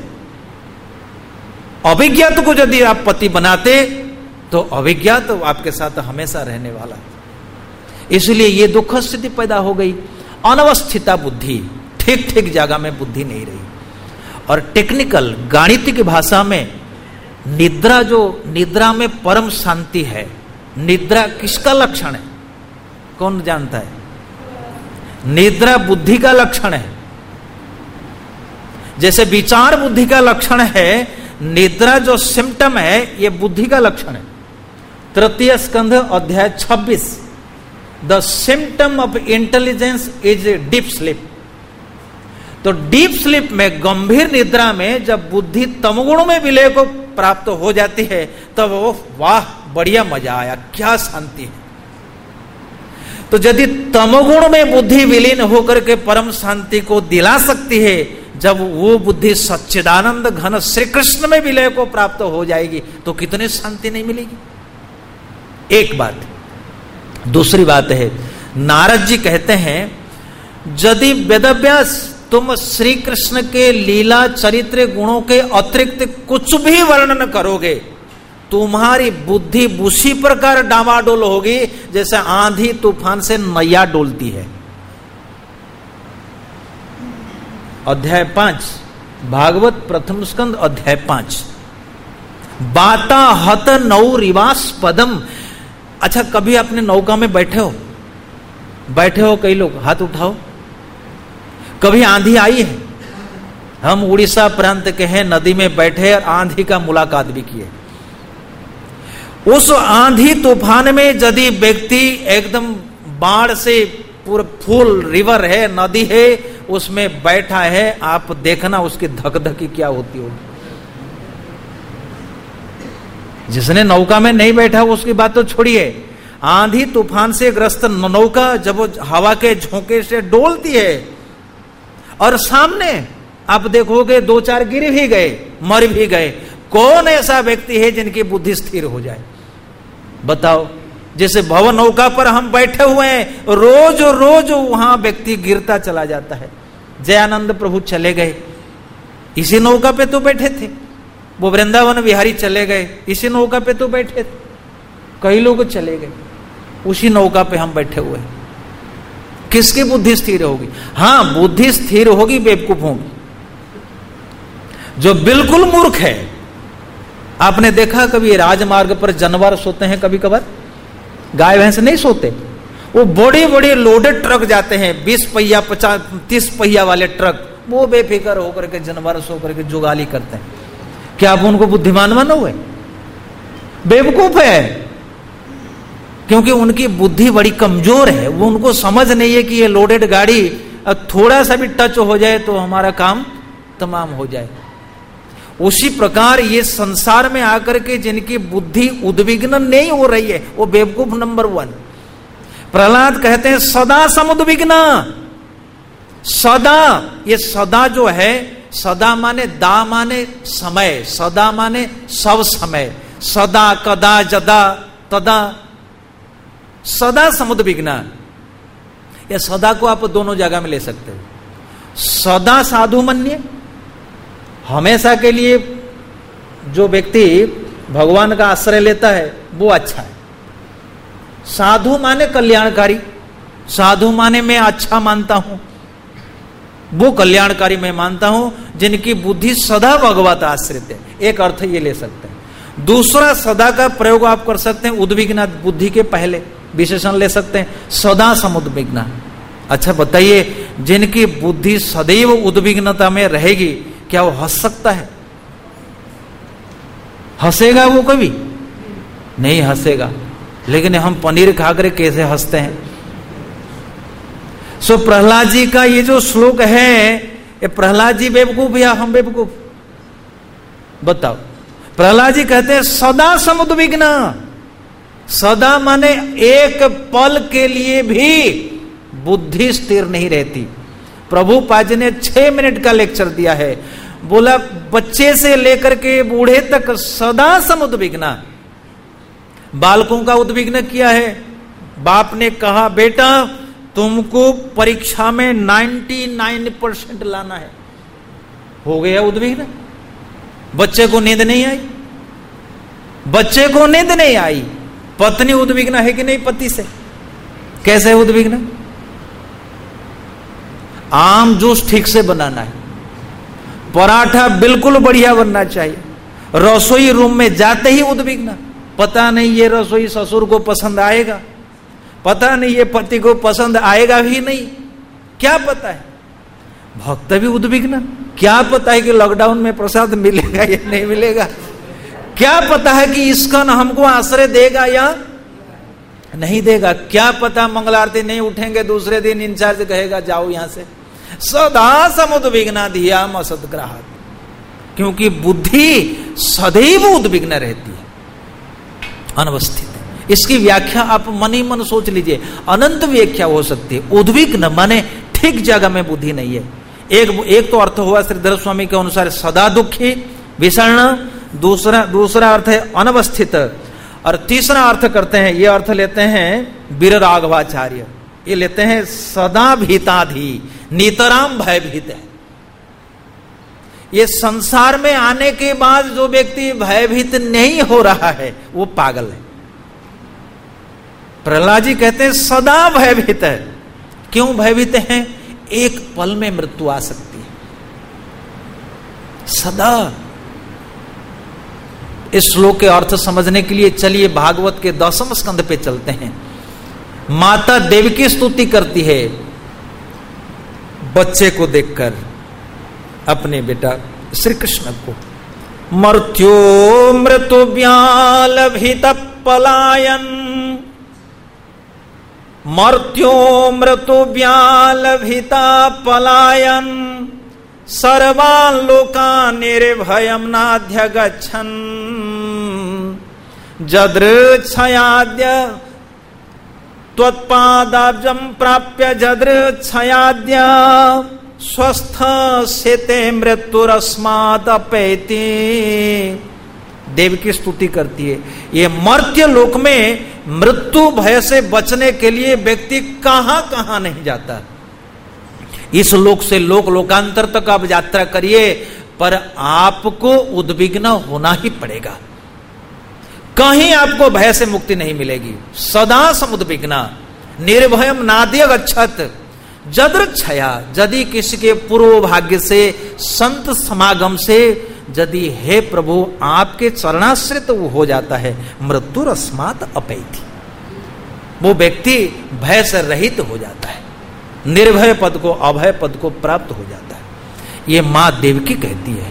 अभिज्ञात को यदि आप पति बनाते तो अभिज्ञात तो आपके साथ हमेशा रहने वाला। इसलिए ये दुख स्थिति पैदा हो गई। अनवस्थिता बुद्धि, ठीक ठीक जगह में बुद्धि नहीं रही। और टेक्निकल गणित की भाषा में निद्रा, जो निद्रा में परम शांति है, निद्रा किसका लक्षण है? कौन जानता है? निद्रा बुद्धि का लक्षण है। जैसे विचार बुद्धि का लक्षण है, निद्रा जो सिम्टम है ये बुद्धि का लक्षण है। तृतीय स्कंध अध्याय 26, the symptom of intelligence is deep sleep. तो डीप स्लीप में, गंभीर निद्रा में जब बुद्धि तमगुण में विलय को प्राप्त हो जाती है तब वो वाह बढ़िया मजा आया, क्या शांति है। तो यदि तमगुण में बुद्धि विलीन होकर के परम शांति को दिला सकती है, जब वो बुद्धि सच्चिदानंद घन श्री कृष्ण में विलय को प्राप्त हो जाएगी तो कितनी शांति नहीं मिलेगी। एक बात। दूसरी बात है, नारद जी कहते हैं यदि वेदव्यास तुम श्री कृष्ण के लीला चरित्र गुणों के अतिरिक्त कुछ भी वर्णन करोगे, तुम्हारी बुद्धि उसी प्रकार डामाडोल होगी जैसे आंधी तूफान से नैया डोलती है। अध्याय 5 भागवत प्रथम स्कंद अध्याय 5। बाता हत नौ रिवास पदम। अच्छा, कभी अपने नौका में बैठे हो? कई लोग हाथ उठाओ। कभी आंधी आई है? हम उड़ीसा प्रांत के हैं, नदी में बैठे और आंधी का मुलाकात भी किए। उस आंधी तूफान में यदि व्यक्ति एकदम बाढ़ से पूरा फुल रिवर है, नदी है, उसमें बैठा है, आप देखना उसकी धकधकी क्या होती होगी। जिसने नौका में नहीं बैठा उसकी बात तो छोड़िए, आंधी तूफान से ग्रस्त नौका जब हवा के झोंके से डोलती है और सामने आप देखोगे 2-4 गिर भी गए, मर भी गए, कौन ऐसा व्यक्ति है जिनकी बुद्धि स्थिर हो जाए? बताओ। जैसे भव नौका पर हम बैठे हुए हैं, रोज रोज वहां व्यक्ति गिरता चला जाता है। जयानंद प्रभु चले गए, इसी नौका पे तो बैठे थे। वो वृंदावन विहारी चले गए, इसी नौका पे तो बैठे थे। कई लोग चले गए, उसी नौका पे हम बैठे हुए हैं। किसकी बुद्धि स्थिर होगी? हाँ, बुद्धि स्थिर होगी बेवकूफों की। जो बिल्कुल मूर्ख है, आपने देखा कभी राजमार्ग पर जानवर सोते हैं? कभी कभार गाय भैंस नहीं सोते। वो बड़े बड़े लोडेड ट्रक जाते हैं, 20 पहिया 50-30 पहिया वाले ट्रक, वो बेफिक्र होकर के जानवर सो करके जुगाली करते हैं। क्या आप उनको बुद्धिमान मानोगे? बेवकूफ है। क्योंकि उनकी बुद्धि बड़ी कमजोर है, वो उनको समझ नहीं है कि ये लोडेड गाड़ी थोड़ा सा भी टच हो जाए तो हमारा काम तमाम हो जाए। उसी प्रकार ये संसार में आकर के जिनकी बुद्धि उद्विग्न नहीं हो रही है वो बेवकूफ नंबर 1। प्रहलाद कहते हैं सदा समुद्विग्न। सदा, ये सदा जो है, सदा माने दा माने समय, सदा माने सब समय, सदा कदा जदा तदा, सदा समुद्विग्न। या सदा को आप दोनों जगह में ले सकते हो। सदा साधु मन्य, हमेशा के लिए जो व्यक्ति भगवान का आश्रय लेता है वो अच्छा है। साधु माने कल्याणकारी, साधु माने मैं अच्छा मानता हूं, वो कल्याणकारी मैं मानता हूं जिनकी बुद्धि सदा भगवत आश्रित है। एक अर्थ ये ले सकते हैं। दूसरा सदा का प्रयोग आप कर सकते हैं उद्विग्न, बुद्धि के पहले विशेषण ले सकते हैं सदा समुद्विग्न। अच्छा बताइए, जिनकी बुद्धि सदैव उद्विग्नता में रहेगी क्या वो हंस सकता है? हंसेगा वो? कभी नहीं हंसेगा। लेकिन हम पनीर खाकर कैसे हंसते हैं। सो प्रहलाद जी का ये जो श्लोक है, ये प्रहलाद जी बेवकूफ या हम बेवकूफ? बताओ। प्रहलाद जी कहते हैं सदा समुद्विग्न। सदा माने एक पल के लिए भी बुद्धि स्थिर नहीं रहती। प्रभुपाद जी ने 6 मिनट का लेक्चर दिया है, बोला बच्चे से लेकर के बूढ़े तक सदा समुद्विग्न। बालकों का उद्विग्न किया है। बाप ने कहा बेटा तुमको परीक्षा में 99% लाना है। हो गया उद्विग्न। बच्चे को नींद नहीं आई, बच्चे को नींद नहीं आई। पत्नी उद्विग्न है कि नहीं पति से? कैसे उद्विग्न? आम जूस ठीक से बनाना है, पराठा बिल्कुल बढ़िया बनना चाहिए। रसोई रूम में जाते ही उद्विग्न, पता नहीं ये रसोई ससुर को पसंद आएगा, पता नहीं ये पति को पसंद आएगा भी नहीं, क्या पता है। भक्त भी उद्विग्न, क्या पता है कि लॉकडाउन में प्रसाद मिलेगा या नहीं मिलेगा, क्या पता है कि इसकन हमको आश्रय देगा या नहीं देगा, क्या पता मंगल आरती नहीं उठेंगे दूसरे दिन इंचार्ज कहेगा जाओ यहां से। सदा समुद्विग्न धिया मसद्ग्राहक, क्योंकि बुद्धि सदैव उद्विग्न रहती है, अनवस्थित। इसकी व्याख्या आप मन ही मन सोच लीजिए, अनंत व्याख्या हो सकती है। उद्विग्न माने ठीक जगह में बुद्धि नहीं है। एक तो अर्थ हुआ श्रीधर स्वामी के अनुसार सदा दुखी विषण, दूसरा अर्थ है अनवस्थित, और तीसरा अर्थ करते हैं, ये अर्थ लेते हैं वीर राघवाचार्य, ये लेते हैं सदा भीताधी, नितराम भयभीत है। ये संसार में आने के बाद जो व्यक्ति भयभीत नहीं हो रहा है वो पागल है। प्रहलाद जी कहते हैं सदा भयभीत है। क्यों भयभीत हैं? एक पल में मृत्यु आ सकती है, सदा। इस श्लोक के अर्थ समझने के लिए चलिए भागवत के 10वें स्कंद पे चलते हैं। माता देवकी स्तुति करती है बच्चे को देखकर, अपने बेटा श्री कृष्ण को। मर्त्यो मृत्यु व्यालभित पलायन, मर्त्यो मृत्यु व्यालभिता पलायन, सर्वान् लोकान् निर्भयं नाध्यगच्छन्, जदृच्छयाद्य त्वत्पादाब्जं प्राप्य जदृच्छयाद्य, स्वस्थ सेते मृत्युरस्मात् अपैति। देव की स्तुति करती है। ये मर्त्य लोक में मृत्यु भय से बचने के लिए व्यक्ति कहां कहां नहीं जाता। इस लोक से लोकांतर तक आप यात्रा करिए, पर आपको उद्विग्न होना ही पड़ेगा। कहीं आपको भय से मुक्ति नहीं मिलेगी। सदा समुद्विग्न निर्भयम नाद्य गच्छत, जदृच्छया, यदि किसी के पूर्व भाग्य से संत समागम से यदि हे प्रभु आपके चरणाश्रित वो हो जाता है, मृत्यु रस्मात अपैति, वो व्यक्ति भय से रहित हो जाता है, निर्भय पद को अभय पद को प्राप्त हो जाता है। ये मां देवकी कहती है।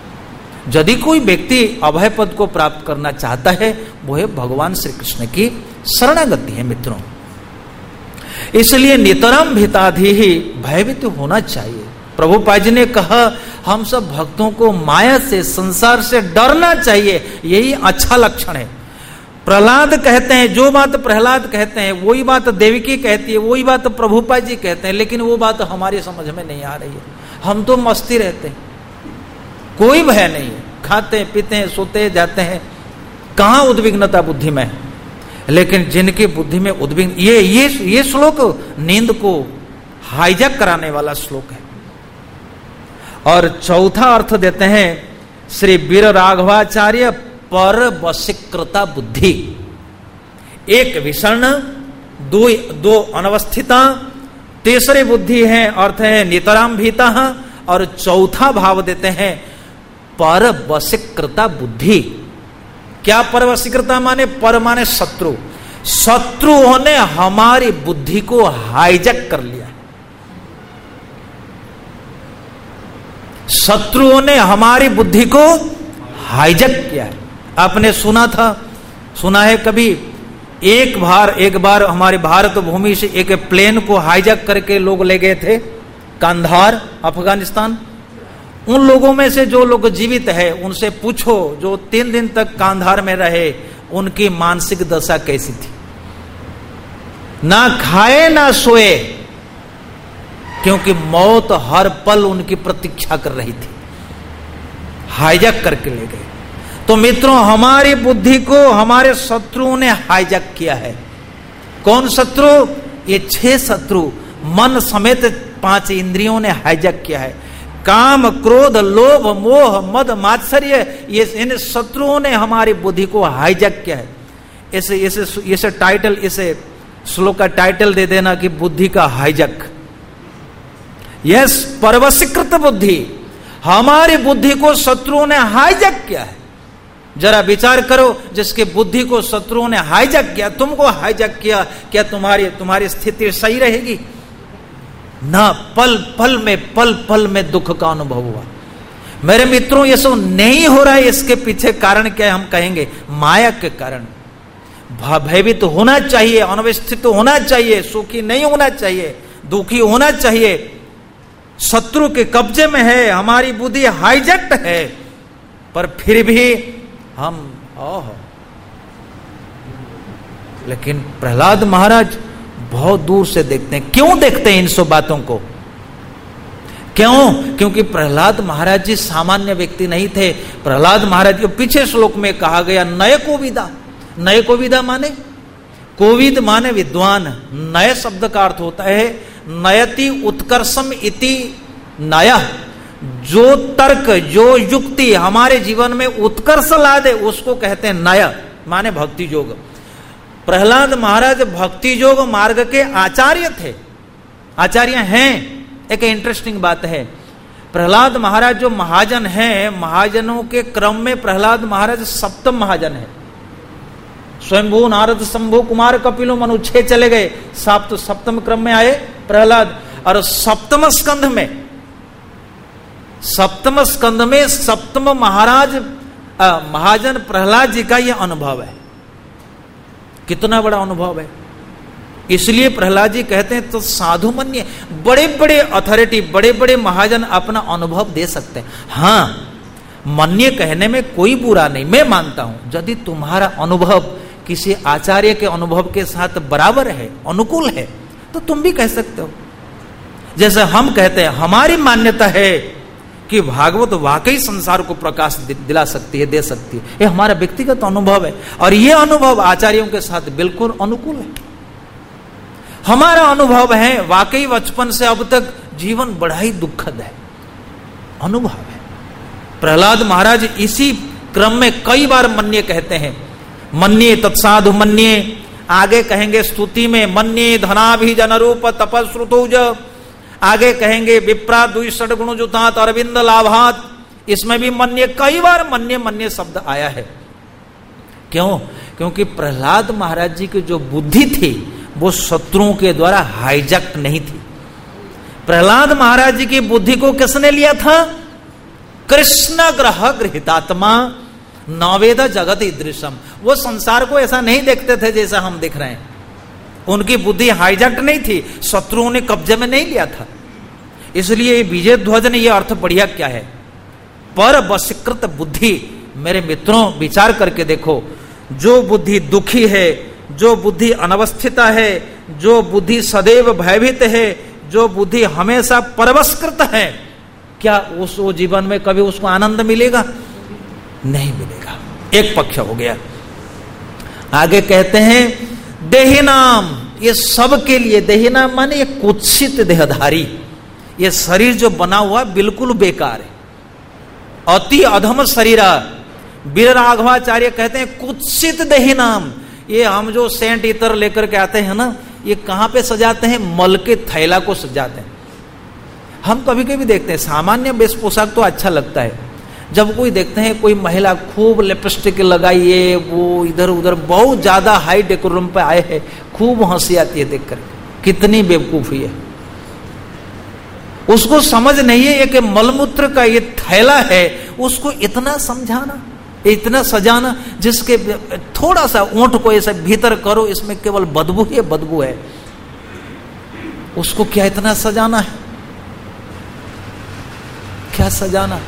यदि कोई व्यक्ति अभय पद को प्राप्त करना चाहता है वो है भगवान श्री कृष्ण की शरणागति है मित्रों। इसलिए नितरम भीताधि ही भयभीत होना चाहिए। प्रभुपाद जी ने कहा हम सब भक्तों को माया से, संसार से डरना चाहिए, यही अच्छा लक्षण है। प्रहलाद कहते हैं, जो बात प्रहलाद कहते हैं वही बात देवकी कहती है, वही बात प्रभुपाद जी कहते हैं, लेकिन वो बात हमारी समझ में नहीं आ रही है। हम तो मस्ती रहते हैं, कोई भय नहीं है, खाते हैं पीते हैं सोते जाते हैं, कहां उद्विग्नता बुद्धि में है। लेकिन जिनकी बुद्धि में उद्विग्न, ये श्लोक नींद को हाईजैक कराने वाला श्लोक है। और चौथा अर्थ देते हैं श्री वीर राघवाचार्य, पर वशीकृता बुद्धि। एक विषर्ण, दो अनवस्थिता, तीसरी बुद्धि है अर्थ है नितराम भीता, और चौथा भाव देते हैं पर वशीकृता बुद्धि। क्या पर वशीकृता माने? पर माने शत्रु, शत्रुओं ने हमारी बुद्धि को हाईजैक कर लिया। शत्रुओं ने हमारी बुद्धि को हाईजैक किया है। आपने सुना है कभी? एक बार हमारे भारत भूमि से एक प्लेन को हाईजैक करके लोग ले गए थे कंधार, अफगानिस्तान। उन लोगों में से जो लोग जीवित है उनसे पूछो, जो 3 दिन तक कंधार में रहे, उनकी मानसिक दशा कैसी थी। ना खाए ना सोए, क्योंकि मौत हर पल उनकी प्रतीक्षा कर रही थी, हाईजैक करके ले गए। तो मित्रों, हमारी बुद्धि को हमारे शत्रुओं ने हाईजैक किया है। कौन शत्रु? ये 6 शत्रु मन समेत 5 इंद्रियों ने हाईजैक किया है। काम, क्रोध, लोभ, मोह, मद, मात्सर्य, ये इन शत्रुओं ने हमारी बुद्धि को हाईजैक किया है। इसे टाइटल, इसे श्लोक का टाइटल दे देना कि बुद्धि का हाईजैक। यस, परवशीकृत बुद्धि, हमारी बुद्धि को शत्रुओं ने हाईजैक किया है। जरा विचार करो, जिसके बुद्धि को शत्रुओं ने हाईजैक किया, तुमको हाईजैक किया, क्या तुम्हारी स्थिति सही रहेगी? ना, पल पल में दुख का अनुभव हुआ। मेरे मित्रों, ये सब नहीं हो रहा है, इसके पीछे कारण क्या है? हम कहेंगे माया के कारण। भयभीत होना चाहिए, अनवस्थित होना चाहिए, सुखी नहीं होना चाहिए, दुखी होना चाहिए। शत्रु के कब्जे में है, हमारी बुद्धि हाईजैक्ट है, पर फिर भी हम लेकिन प्रहलाद महाराज बहुत दूर से देखते हैं। क्यों देखते हैं इन सब बातों को? क्यों? क्योंकि प्रहलाद महाराज जी सामान्य व्यक्ति नहीं थे। प्रहलाद महाराज को पीछे श्लोक में कहा गया नय कोविदा। नय कोविदा माने, कोविद माने विद्वान। नय शब्द का अर्थ होता है नयति उत्कर्षम इति नयः। जो तर्क, जो युक्ति हमारे जीवन में उत्कर्ष ला दे, उसको कहते हैं नय, माने भक्ति योग। प्रहलाद महाराज भक्ति योग मार्ग के आचार्य थे, आचार्य हैं। एक इंटरेस्टिंग बात है, प्रहलाद महाराज जो महाजन हैं, महाजनों के क्रम में प्रहलाद महाराज 7म महाजन है। स्वयंभू, नारद, शंभु, कुमार, कपिलो, मनु 6 चले गए, 7म क्रम में आए प्रहलाद। और 7म स्कंध में 7म महाजन प्रहलाद जी का यह अनुभव है। कितना बड़ा अनुभव है! इसलिए प्रहलाद जी कहते हैं तो साधु मन्य। बड़े बड़े अथॉरिटी, बड़े बड़े महाजन अपना अनुभव दे सकते हैं। हाँ, मन्य कहने में कोई बुरा नहीं, मैं मानता हूं। यदि तुम्हारा अनुभव किसी आचार्य के अनुभव के साथ बराबर है, अनुकूल है, तो तुम भी कह सकते हो। जैसे हम कहते हैं, हमारी मान्यता है कि भागवत वाकई संसार को प्रकाश दिला सकती है, दे सकती है। ये हमारा व्यक्तिगत अनुभव है, और ये अनुभव आचार्यों के साथ बिल्कुल अनुकूल है। हमारा अनुभव है, वाकई बचपन से अब तक जीवन बड़ा ही दुखद है, अनुभव है। प्रहलाद महाराज इसी क्रम में कई बार मन्ये कहते हैं। मन्ये तत्साधु मन्ये, आगे कहेंगे स्तुति में मन्ये धनाभिजन रूप तपश्रुतौज, आगे कहेंगे विप्रा द्विषड गुणजुतात अरविंद लाभात, इसमें भी मन्ये, कई बार मन्ये शब्द आया है। क्यों? क्योंकि प्रहलाद महाराज जी की जो बुद्धि थी वो शत्रुओं के द्वारा हाईजैक नहीं थी। प्रहलाद महाराज जी की बुद्धि को किसने लिया था? कृष्ण ग्रह गृहितात्मा, नवेद जगत ईदृशम, वो संसार को ऐसा नहीं देखते थे जैसा हम देख रहे हैं। उनकी बुद्धि हाईजैक्ट नहीं थी, शत्रुओं ने कब्जे में नहीं लिया था। इसलिए विजय ध्वज ने यह अर्थ बढ़िया क्या है, पर वशीकृत बुद्धि। मेरे मित्रों विचार करके देखो, जो बुद्धि दुखी है, जो बुद्धि अनवस्थिता है, जो बुद्धि सदैव भयभीत है, जो बुद्धि हमेशा परवशकृत है, क्या उस जीवन में कभी उसको आनंद मिलेगा? नहीं मिलेगा। एक पक्ष हो गया। आगे कहते हैं देही नाम, ये सब के लिए, देही नाम माने ये कुत्सित देहधारी, ये शरीर जो बना हुआ बिल्कुल बेकार है, अति अधम शरीरा। वीर राघवाचार्य कहते हैं कुत्सित देही नाम। ये हम जो सेंट इतर लेकर के आते हैं ना, ये कहां पे सजाते हैं? मल के थैला को सजाते हैं। हम कभी कभी देखते हैं सामान्य वेश पोशाक तो अच्छा लगता है, जब कोई देखते हैं कोई महिला खूब लिपस्टिक लगाइए, वो इधर उधर बहुत ज्यादा हाई डेकोरम पे आए हैं, खूब हंसी आती है देखकर, कितनी बेवकूफी है। उसको समझ नहीं है कि मलमूत्र का ये थैला है, उसको इतना समझाना, इतना सजाना, जिसके थोड़ा सा ऊंट को ऐसे भीतर करो, इसमें केवल बदबू ही बदबू है, उसको क्या इतना सजाना है? क्या सजाना?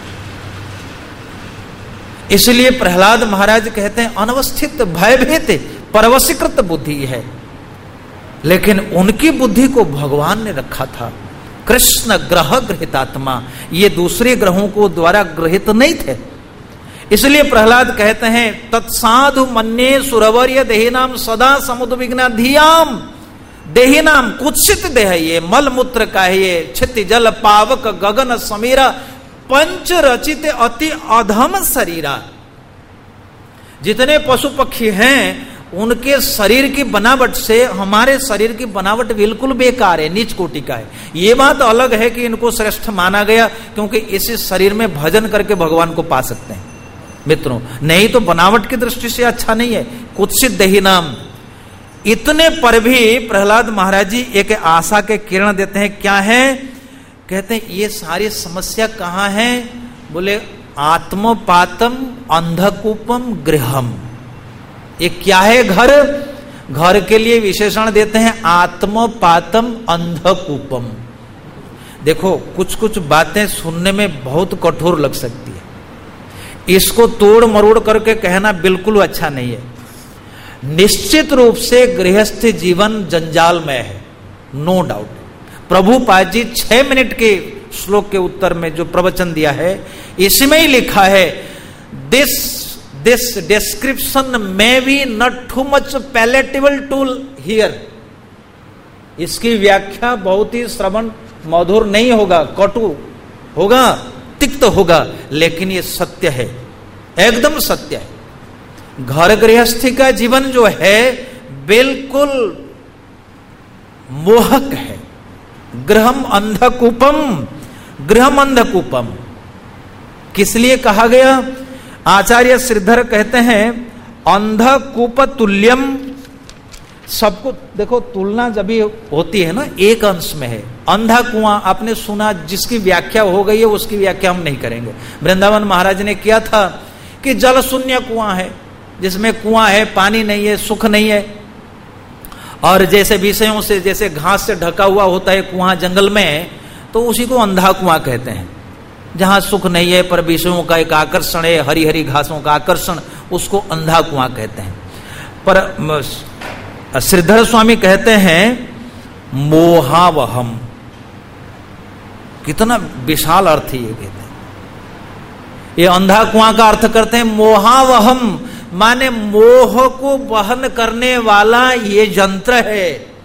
इसलिए प्रहलाद महाराज कहते हैं अनवस्थित भयभीत परवशीकृत बुद्धि है। लेकिन उनकी बुद्धि को भगवान ने रखा था। कृष्ण ग्रह गृहितात्मा, ये दूसरे ग्रहों को द्वारा गृहित नहीं थे। इसलिए प्रहलाद कहते हैं तत्साधु मन्ये सुरवर्य देहिनाम सदा समुद्विग्ना धियाम। देहिनाम कुत्सित देह, ये मल मूत्र का है, ये क्षिति जल पावक गगन समीरा पंच रचित अति अधम शरीरा। जितने पशु पक्षी हैं उनके शरीर की बनावट से हमारे शरीर की बनावट बिल्कुल बेकार है, नीच कोटि का है। ये बात अलग है कि इनको श्रेष्ठ माना गया क्योंकि इसी शरीर में भजन करके भगवान को पा सकते हैं मित्रों, नहीं तो बनावट की दृष्टि से अच्छा नहीं है। कुत्सित देही नाम, इतने पर भी प्रहलाद महाराज जी एक आशा के किरण देते हैं। क्या है? कहते हैं ये सारी समस्या कहां है? बोले आत्मपातम अंधकूपम गृहम। ये क्या है? घर। घर के लिए विशेषण देते हैं आत्मपातम अंधकूपम। देखो कुछ कुछ बातें सुनने में बहुत कठोर लग सकती है, इसको तोड़ मरोड़ करके कहना बिल्कुल अच्छा नहीं है। निश्चित रूप से गृहस्थ जीवन जंजालमय है, no doubt. Prabhupada ji 6 minute के श्लोक के उत्तर में जो प्रवचन दिया है, इसमें ही लिखा है this description may be not to much palatable to hear. इसकी व्याख्या बहुत ही श्रवण मधुर नहीं होगा, कटु होगा, तिक्त होगा, लेकिन ये सत्य है, एकदम सत्य है। घर गृहस्थी का जीवन जो है बिल्कुल मोहक है। गृहम अंधकूपम, गृहम अंधकूपम किस लिए कहा गया? आचार्य श्रीधर कहते हैं अंधकूप तुल्यम। सबको देखो, तुलना जब भी होती है ना एक अंश में है। अंधा कुआं आपने सुना, जिसकी व्याख्या हो गई है उसकी व्याख्या हम नहीं करेंगे। वृंदावन महाराज ने किया था कि जल शून्य कुआं है, जिसमें कुआं है, पानी नहीं है, सुख नहीं है, और जैसे विषयों से, जैसे घास से ढका हुआ होता है कुआं जंगल में, तो उसी को अंधा कुआं कहते हैं। जहां सुख नहीं है पर विषयों का एक आकर्षण है, हरी हरी घासों का आकर्षण, उसको अंधा कुआं कहते हैं। पर श्रीधर स्वामी कहते हैं मोहावहम। कितना विशाल अर्थ ये कहते हैं। ये अंधा कुआं का अर्थ करते हैं मोहावहम, माने मोह को वहन करने वाला ये यंत्र है।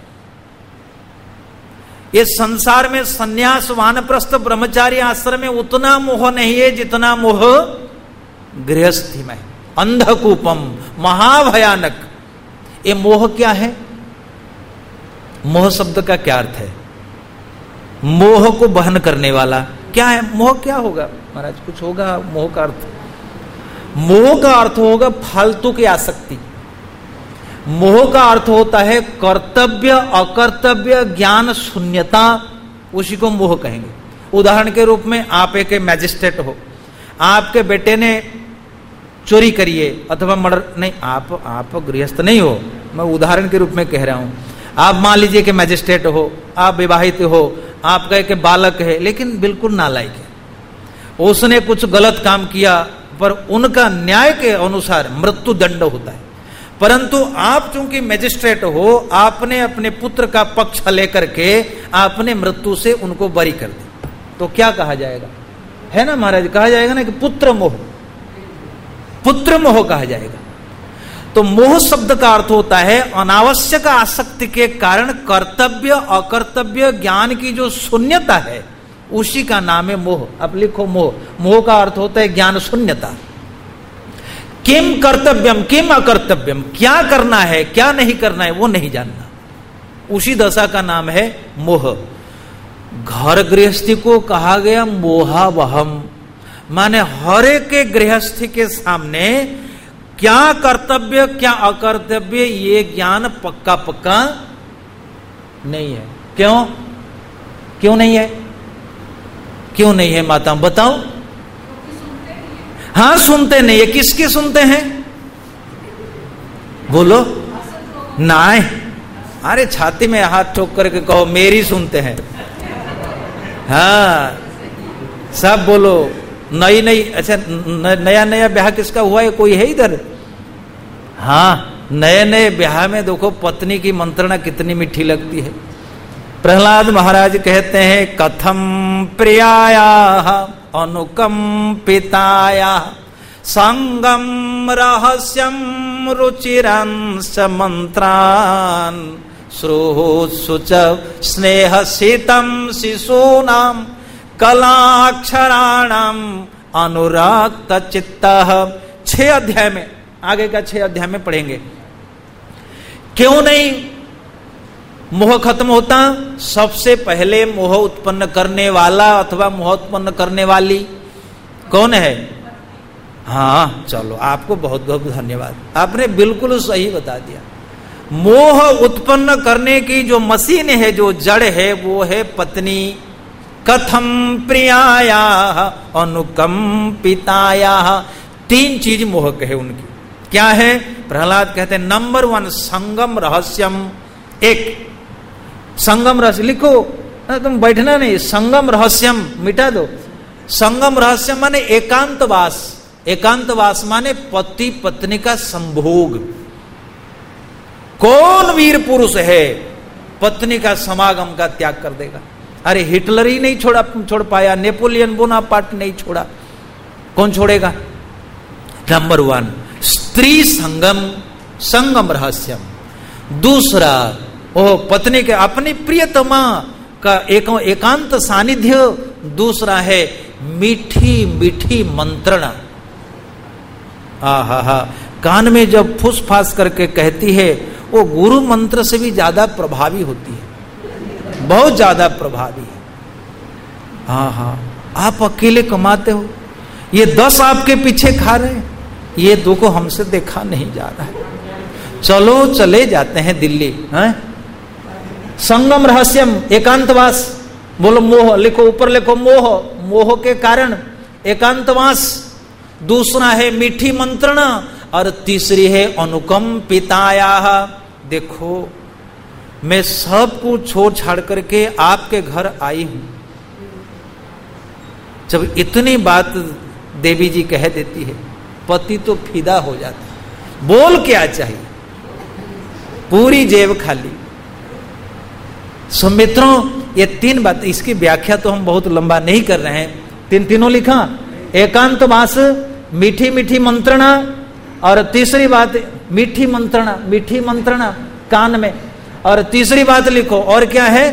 ये संसार में सन्यास वानप्रस्थ ब्रह्मचारी आश्रम में उतना मोह नहीं है जितना मोह गृहस्थी में। अंधकूपम, महाभयानक। ये मोह क्या है? मोह शब्द का क्या अर्थ है? मोह को वहन करने वाला क्या है? मोह क्या होगा महाराज? कुछ होगा मोह का अर्थ? मोह का अर्थ होगा फालतू की आसक्ति। मोह का अर्थ होता है कर्तव्य अकर्तव्य ज्ञान शून्यता, उसी को मोह कहेंगे। उदाहरण के रूप में आप एक मैजिस्ट्रेट हो, आपके बेटे ने चोरी करिए अथवा मर्डर नहीं, आप गृहस्थ नहीं हो, मैं उदाहरण के रूप में कह रहा हूं। आप मान लीजिए कि मैजिस्ट्रेट हो, आप विवाहित हो, आप कहे कि बालक है लेकिन बिल्कुल नालायक है, उसने कुछ गलत काम किया पर उनका न्याय के अनुसार मृत्यु दंड होता है, परंतु आप चूंकि मैजिस्ट्रेट हो, आपने अपने पुत्र का पक्ष लेकर के आपने मृत्यु से उनको बरी कर दी, तो क्या कहा जाएगा? है ना महाराज, कहा जाएगा ना कि पुत्र मोह, पुत्र मोह कहा जाएगा। तो मोह शब्द का अर्थ होता है अनावश्यक आसक्ति के कारण कर्तव्य अकर्तव्य ज्ञान की जो शून्यता है, उसी का नाम है मोह। अब लिखो मोह, मोह का अर्थ होता है ज्ञान शून्यता। किम कर्तव्यम किम अकर्तव्यम, क्या करना है क्या नहीं करना है वो नहीं जानना, उसी दशा का नाम है मोह। घर गृहस्थी को कहा गया मोहावहम, माने हर एक के गृहस्थी के सामने क्या कर्तव्य क्या अकर्तव्य ये ज्ञान पक्का पक्का नहीं है। क्यों क्यों नहीं है? क्यों नहीं है माता बताओ? हाँ सुनते नहीं है। किसकी सुनते हैं? बोलो नाय, अरे छाती में हाथ ठोक करके कहो मेरी सुनते हैं। हाँ सब बोलो नई नई, अच्छा नया नया ब्याह किसका हुआ है? कोई है इधर? हाँ नए नए ब्याह में देखो पत्नी की मंत्रणा कितनी मीठी लगती है। प्रहलाद महाराज कहते हैं कथम प्रियाया अनुकंपिताया संगम रहस्यम रुचिरंस मंत्रान श्रोत्सुच स्नेह शीतम शिशूनाम कलाक्षराणाम अनुरक्त चित्तः। 6 अध्याय में, आगे का 6 अध्याय में पढ़ेंगे। क्यों नहीं मोह खत्म होता? सबसे पहले मोह उत्पन्न करने वाला अथवा मोह उत्पन्न करने वाली कौन है? हाँ चलो आपको बहुत बहुत धन्यवाद, आपने बिल्कुल सही बता दिया। मोह उत्पन्न करने की जो मशीन है, जो जड़ है, वो है पत्नी। कथम प्रियाया अनुकंपिताया, 3 चीज मोह कहे उनकी। क्या है? प्रहलाद कहते हैं नंबर 1 संगम रहस्यम। 1 संगम रहस्य लिखो, तुम बैठना नहीं, संगम रहस्यम मिटा दो। संगम रहस्यम माने एकांतवास, एकांतवास माने पति पत्नी का संभोग। कौन वीर पुरुष है पत्नी का समागम का त्याग कर देगा? अरे हिटलर ही नहीं छोड़ पाया, नेपोलियन बोनापार्ट नहीं छोड़ा, कौन छोड़ेगा? नंबर 1 स्त्री संगम, संगम रहस्यम। दूसरा ओ पत्नी के अपनी प्रियतमा का एकांत सानिध्य। दूसरा है मीठी मीठी मंत्रणा। आहा, कान में जब फुस फास करके कहती है, वो गुरु मंत्र से भी ज्यादा प्रभावी होती है, बहुत ज्यादा प्रभावी है। हाँ हाँ, आप अकेले कमाते हो, ये 10 आपके पीछे खा रहे हैं, ये 2 को हमसे देखा नहीं जा रहा है, चलो चले जाते हैं दिल्ली। हैं? संगम रहस्यम एकांतवास। बोलो मोह, लिखो ऊपर लिखो मोह, मोह के कारण एकांतवास। दूसरा है मीठी मंत्रणा और तीसरी है अनुकंपिताया। देखो मैं सब कुछ छोड़ छाड़ करके आपके घर आई हूं, जब इतनी बात देवी जी कह देती है, पति तो फिदा हो जाता है। बोल क्या चाहिए, पूरी जेब खाली। मित्रों ये 3 बात, इसकी व्याख्या तो हम बहुत लंबा नहीं कर रहे हैं। तीनों लिखा, एकांतवास, मीठी मीठी मंत्रणा और तीसरी बात मीठी मंत्रणा, मीठी मंत्रणा कान में। और तीसरी बात लिखो, और क्या है?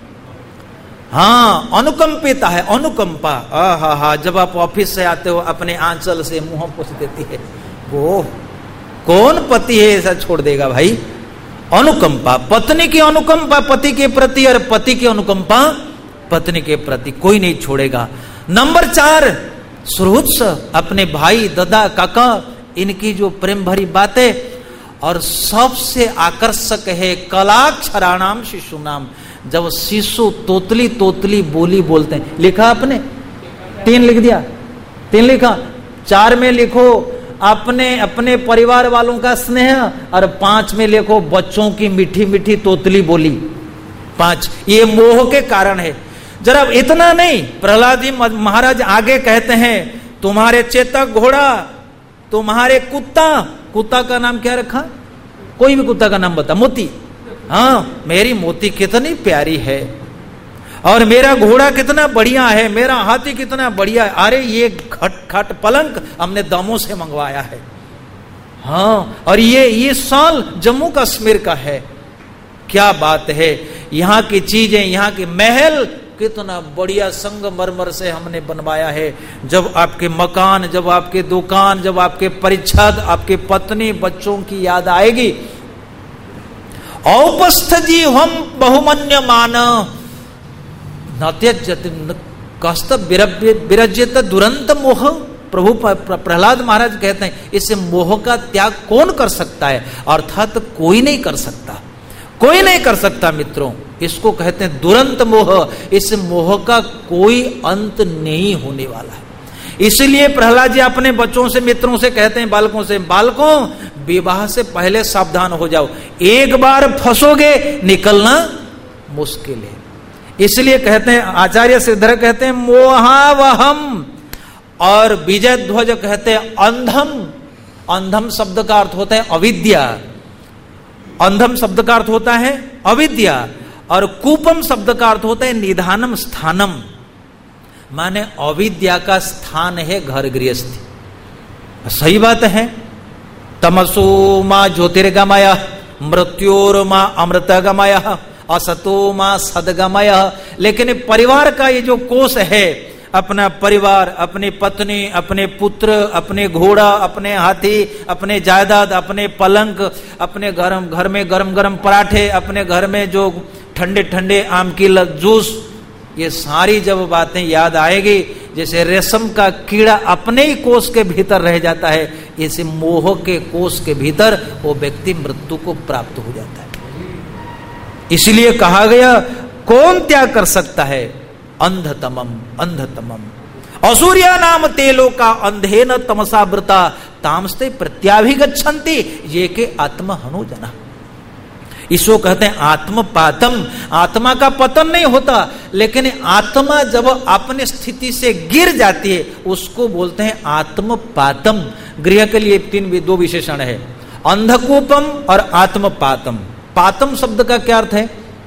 हाँ अनुकंपिता है, अनुकंपा। हा, जब आप ऑफिस से आते हो अपने आंचल से मुंह पोंछ देती है, वो कौन पति है ऐसा छोड़ देगा भाई? अनुकंपा, पत्नी की अनुकंपा पति के प्रति और पति की अनुकंपा पत्नी के प्रति, कोई नहीं छोड़ेगा। नंबर 4 सुहृत्स, अपने भाई दादा काका इनकी जो प्रेम भरी बातें। और सबसे आकर्षक है कलाक्षराणाम शिशुनाम, जब शिशु तोतली तोतली बोली बोलते हैं। लिखा आपने? 3 लिख दिया? 3 लिखा? 4 में लिखो अपने परिवार वालों का स्नेह, और 5 में लिखो बच्चों की मीठी मीठी तोतली बोली। 5 ये मोह के कारण है। जरा इतना नहीं, प्रहलाद जी महाराज आगे कहते हैं, तुम्हारे चेतक घोड़ा, तुम्हारे कुत्ता का नाम क्या रखा? कोई भी कुत्ता का नाम बता। मोती। हाँ, मेरी मोती कितनी प्यारी है, और मेरा घोड़ा कितना बढ़िया है, मेरा हाथी कितना बढ़िया है। अरे ये खट पलंग हमने दामों से मंगवाया है। हाँ, और ये साल जम्मू कश्मीर का है। क्या बात है, यहाँ की चीजें, यहाँ के महल कितना बढ़िया संगमरमर से हमने बनवाया है। जब आपके मकान, जब आपके दुकान, जब आपके परिच्छद, आपके पत्नी बच्चों की याद आएगी। औपस्थ जीवम बहुमन्य मान कस्त विरज्यत दुरंत मोह। प्रभु प्रहलाद महाराज कहते हैं, इस मोह का त्याग कौन कर सकता है? अर्थात कोई नहीं कर सकता, कोई नहीं कर सकता मित्रों। इसको कहते हैं दुरंत मोह। इस मोह का कोई अंत नहीं होने वाला है। इसलिए प्रहलाद जी अपने बच्चों से, मित्रों से कहते हैं, बालकों से, बालकों विवाह से पहले सावधान हो जाओ, एक बार फंसोगे निकलना मुश्किल है। इसलिए कहते हैं, आचार्य श्रीधर कहते हैं मोहावहम, और विजय ध्वज कहते हैं अंधम। अंधम शब्द का अर्थ होता है अविद्या। अंधम शब्द का अर्थ होता है अविद्या, और कूपम शब्द का अर्थ होता है निधानम स्थानम, माने अविद्या का स्थान है घर गृहस्थी। सही बात है। तमसो मां ज्योतिर्गमय, मृत्योर्मा अमृतगमय, असतो मां सदगमय। लेकिन परिवार का ये जो कोष है, अपना परिवार, अपनी पत्नी, अपने पुत्र, अपने घोड़ा, अपने हाथी, अपने जायदाद, अपने पलंग, अपने घर में गरम गरम पराठे, अपने घर में जो ठंडे ठंडे आम की जूस, ये सारी जब बातें याद आएगी, जैसे रेशम का कीड़ा अपने ही कोष के भीतर रह जाता है, इसे मोह के कोष के भीतर वो व्यक्ति मृत्यु को प्राप्त हो जाता है। इसलिए कहा गया, कौन त्याग कर सकता है? अंधतमम, अंधतमम। असूर्या नाम तेलो का अंधे न तमसा वृता तामस्ते प्रत्याभिगच्छन्ति ये के आत्म हनुजना। इसको कहते हैं आत्मपातम। आत्मा का पतन नहीं होता, लेकिन आत्मा जब अपने स्थिति से गिर जाती है उसको बोलते हैं आत्मपातम। गृह के लिए 2 विशेषण है, अंधकूपम और आत्मपातम। पातम शब्द का क्या अर्थ है?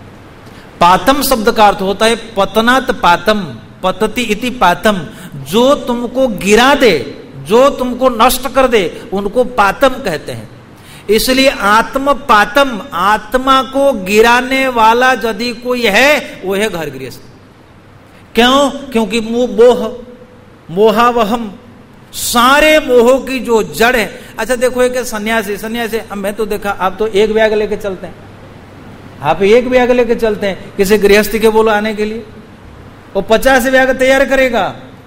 पातम शब्द का अर्थ होता है पतनात पातम, पतति इति पातम। जो तुमको गिरा दे, जो तुमको नष्ट कर दे, उनको पातम कहते हैं। इसलिए आत्म पातम, आत्मा को गिराने वाला यदि कोई है वो है घर गृहस्थ। क्यों? क्योंकि मोह, मोहावहम, सारे मोहों की जो जड़ है। अच्छा देखो, एक सन्यासी, मैं तो देखा, आप तो एक बैग लेके चलते हैं, आप एक बैग लेके चलते हैं किसी गृहस्थी के बोलो आने के लिए, वो 50 बैग तैयार करेगा,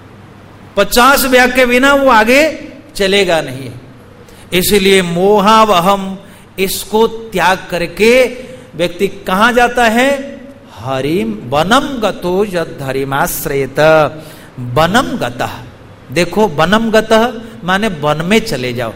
50 बैग के बिना वो आगे चलेगा नहीं। इसलिए मोहावहम, इसको त्याग करके व्यक्ति कहां जाता है? हरिम वनम गतो यद हरिमाश्रयेत। वनम गतः, देखो वनम गतः माने वन में चले जाओ।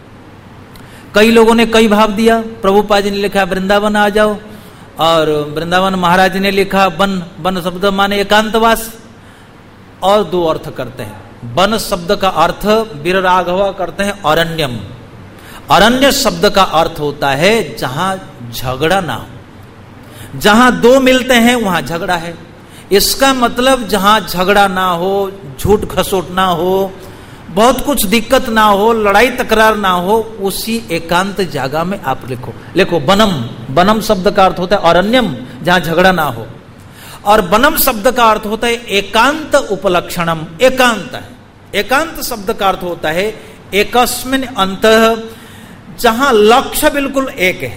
कई लोगों ने कई भाव दिया। प्रभुपाद जी ने लिखा वृंदावन आ जाओ, और वृंदावन महाराज ने लिखा वन। वन शब्द माने एकांतवास, और 2 अर्थ करते हैं। वन शब्द का अर्थ वीरराघव करते हैं अरण्यम। अरण्य शब्द का अर्थ होता है जहां झगड़ा ना हो। जहां 2 मिलते हैं वहां झगड़ा है। इसका मतलब जहां झगड़ा ना हो, झूठ खसोट ना हो, बहुत कुछ दिक्कत ना हो, लड़ाई तकरार ना हो, उसी एकांत जगह में आप लिखो वनम। वनम शब्द का अर्थ होता है अरण्यम, जहां झगड़ा ना हो। और वनम शब्द का अर्थ होता है एकांत उपलक्षणम। एकांत है। एकांत शब्द का अर्थ होता है एकस्मिन अंतः, जहां लक्ष्य बिल्कुल एक है।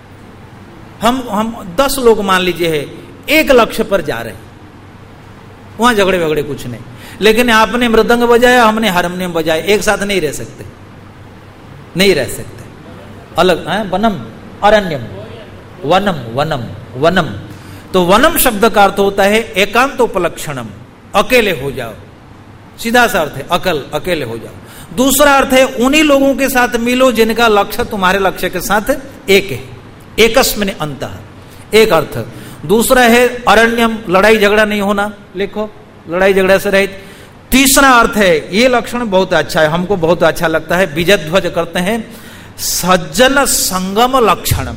हम 10 लोग मान लीजिए है, एक लक्ष्य पर जा रहे हैं, वहां झगड़े वगड़े कुछ नहीं। लेकिन आपने मृदंग बजाया, हमने हारमोनियम बजाया, एक साथ नहीं रह सकते, नहीं रह सकते, अलग है। वनम अरण्यम, वनम वनम वनम। तो वनम शब्द का अर्थ होता है एकांत उपलक्षणम, अकेले हो जाओ, सीधा सा अर्थ है अकेले हो जाओ। दूसरा अर्थ है उन्हीं लोगों के साथ मिलो जिनका लक्ष्य तुम्हारे लक्ष्य के साथ एक है, एकस्मिन् अंतः, एक अर्थ। दूसरा है अरण्यम, लड़ाई झगड़ा नहीं होना, लिखो लड़ाई झगड़ा से रहित। तीसरा अर्थ है, ये लक्षण बहुत अच्छा है, हमको बहुत अच्छा लगता है, विजयध्वज करते हैं, सज्जन संगम लक्षणम।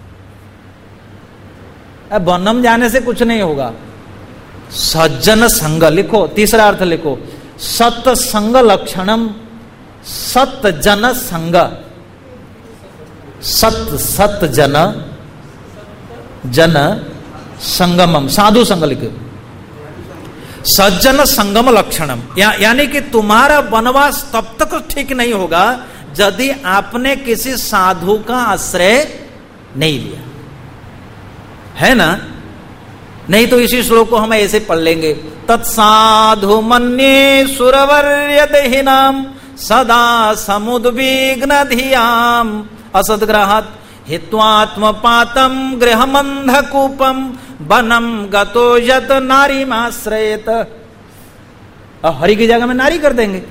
वनम जाने से कुछ नहीं होगा, सज्जन संग लिखो, तीसरा अर्थ लिखो, सत्संग लक्षणम, सत जन संग, सत जन जन संगमम, साधु संग लिखो, सज्जन संगम लक्षणम। यानी कि तुम्हारा वनवास तब तक ठीक नहीं होगा यदि आपने किसी साधु का आश्रय नहीं लिया, है ना? नहीं तो इसी श्लोक को हम ऐसे पढ़ लेंगे, तत्साधु मन्ये सुरवर्य देहिनाम सदा समुद्विग्न धियाम असद्ग्रहात् हित्वात्मपातम गृहमंधकूपम वनम गतो यत नारीमाश्रयेत। हरि की जगह में नारी कर देंगे?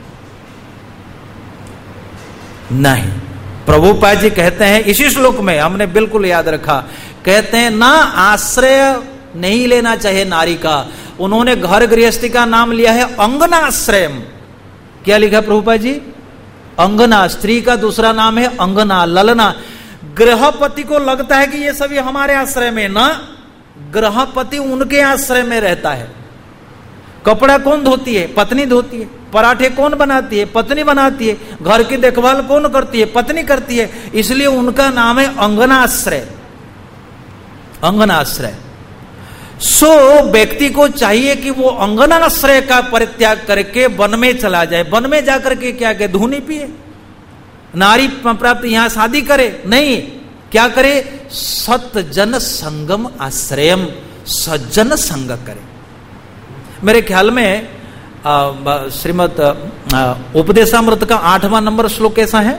नहीं, प्रभुपाद जी कहते हैं इसी श्लोक में, हमने बिल्कुल याद रखा, कहते हैं ना आश्रय नहीं लेना चाहिए नारी का। उन्होंने घर गृहस्थी का नाम लिया है अंगनाश्रयम। क्या लिखा प्रभुपाद जी? अंगना, स्त्री का दूसरा नाम है अंगना, ललना। गृहपति को लगता है कि ये सभी हमारे आश्रय में, ना, गृहपति उनके आश्रय में रहता है। कपड़ा कौन धोती है? पत्नी धोती है। पराठे कौन बनाती है? पत्नी बनाती है। घर की देखभाल कौन करती है? पत्नी करती है। इसलिए उनका नाम है अंगनाश्रय, अंगनाश्रय। सो व्यक्ति को चाहिए कि वो अंगनाश्रय का परित्याग करके वन में चला जाए। वन में जाकर के क्या करे? धूनी पिए, नारी प्राप्त यहां शादी करे? नहीं, क्या करे? सत्जन संगम आश्रयम, सज्जन संग करे। मेरे ख्याल में श्रीमद उपदेशामृत का 8वां नंबर श्लोक कैसा है?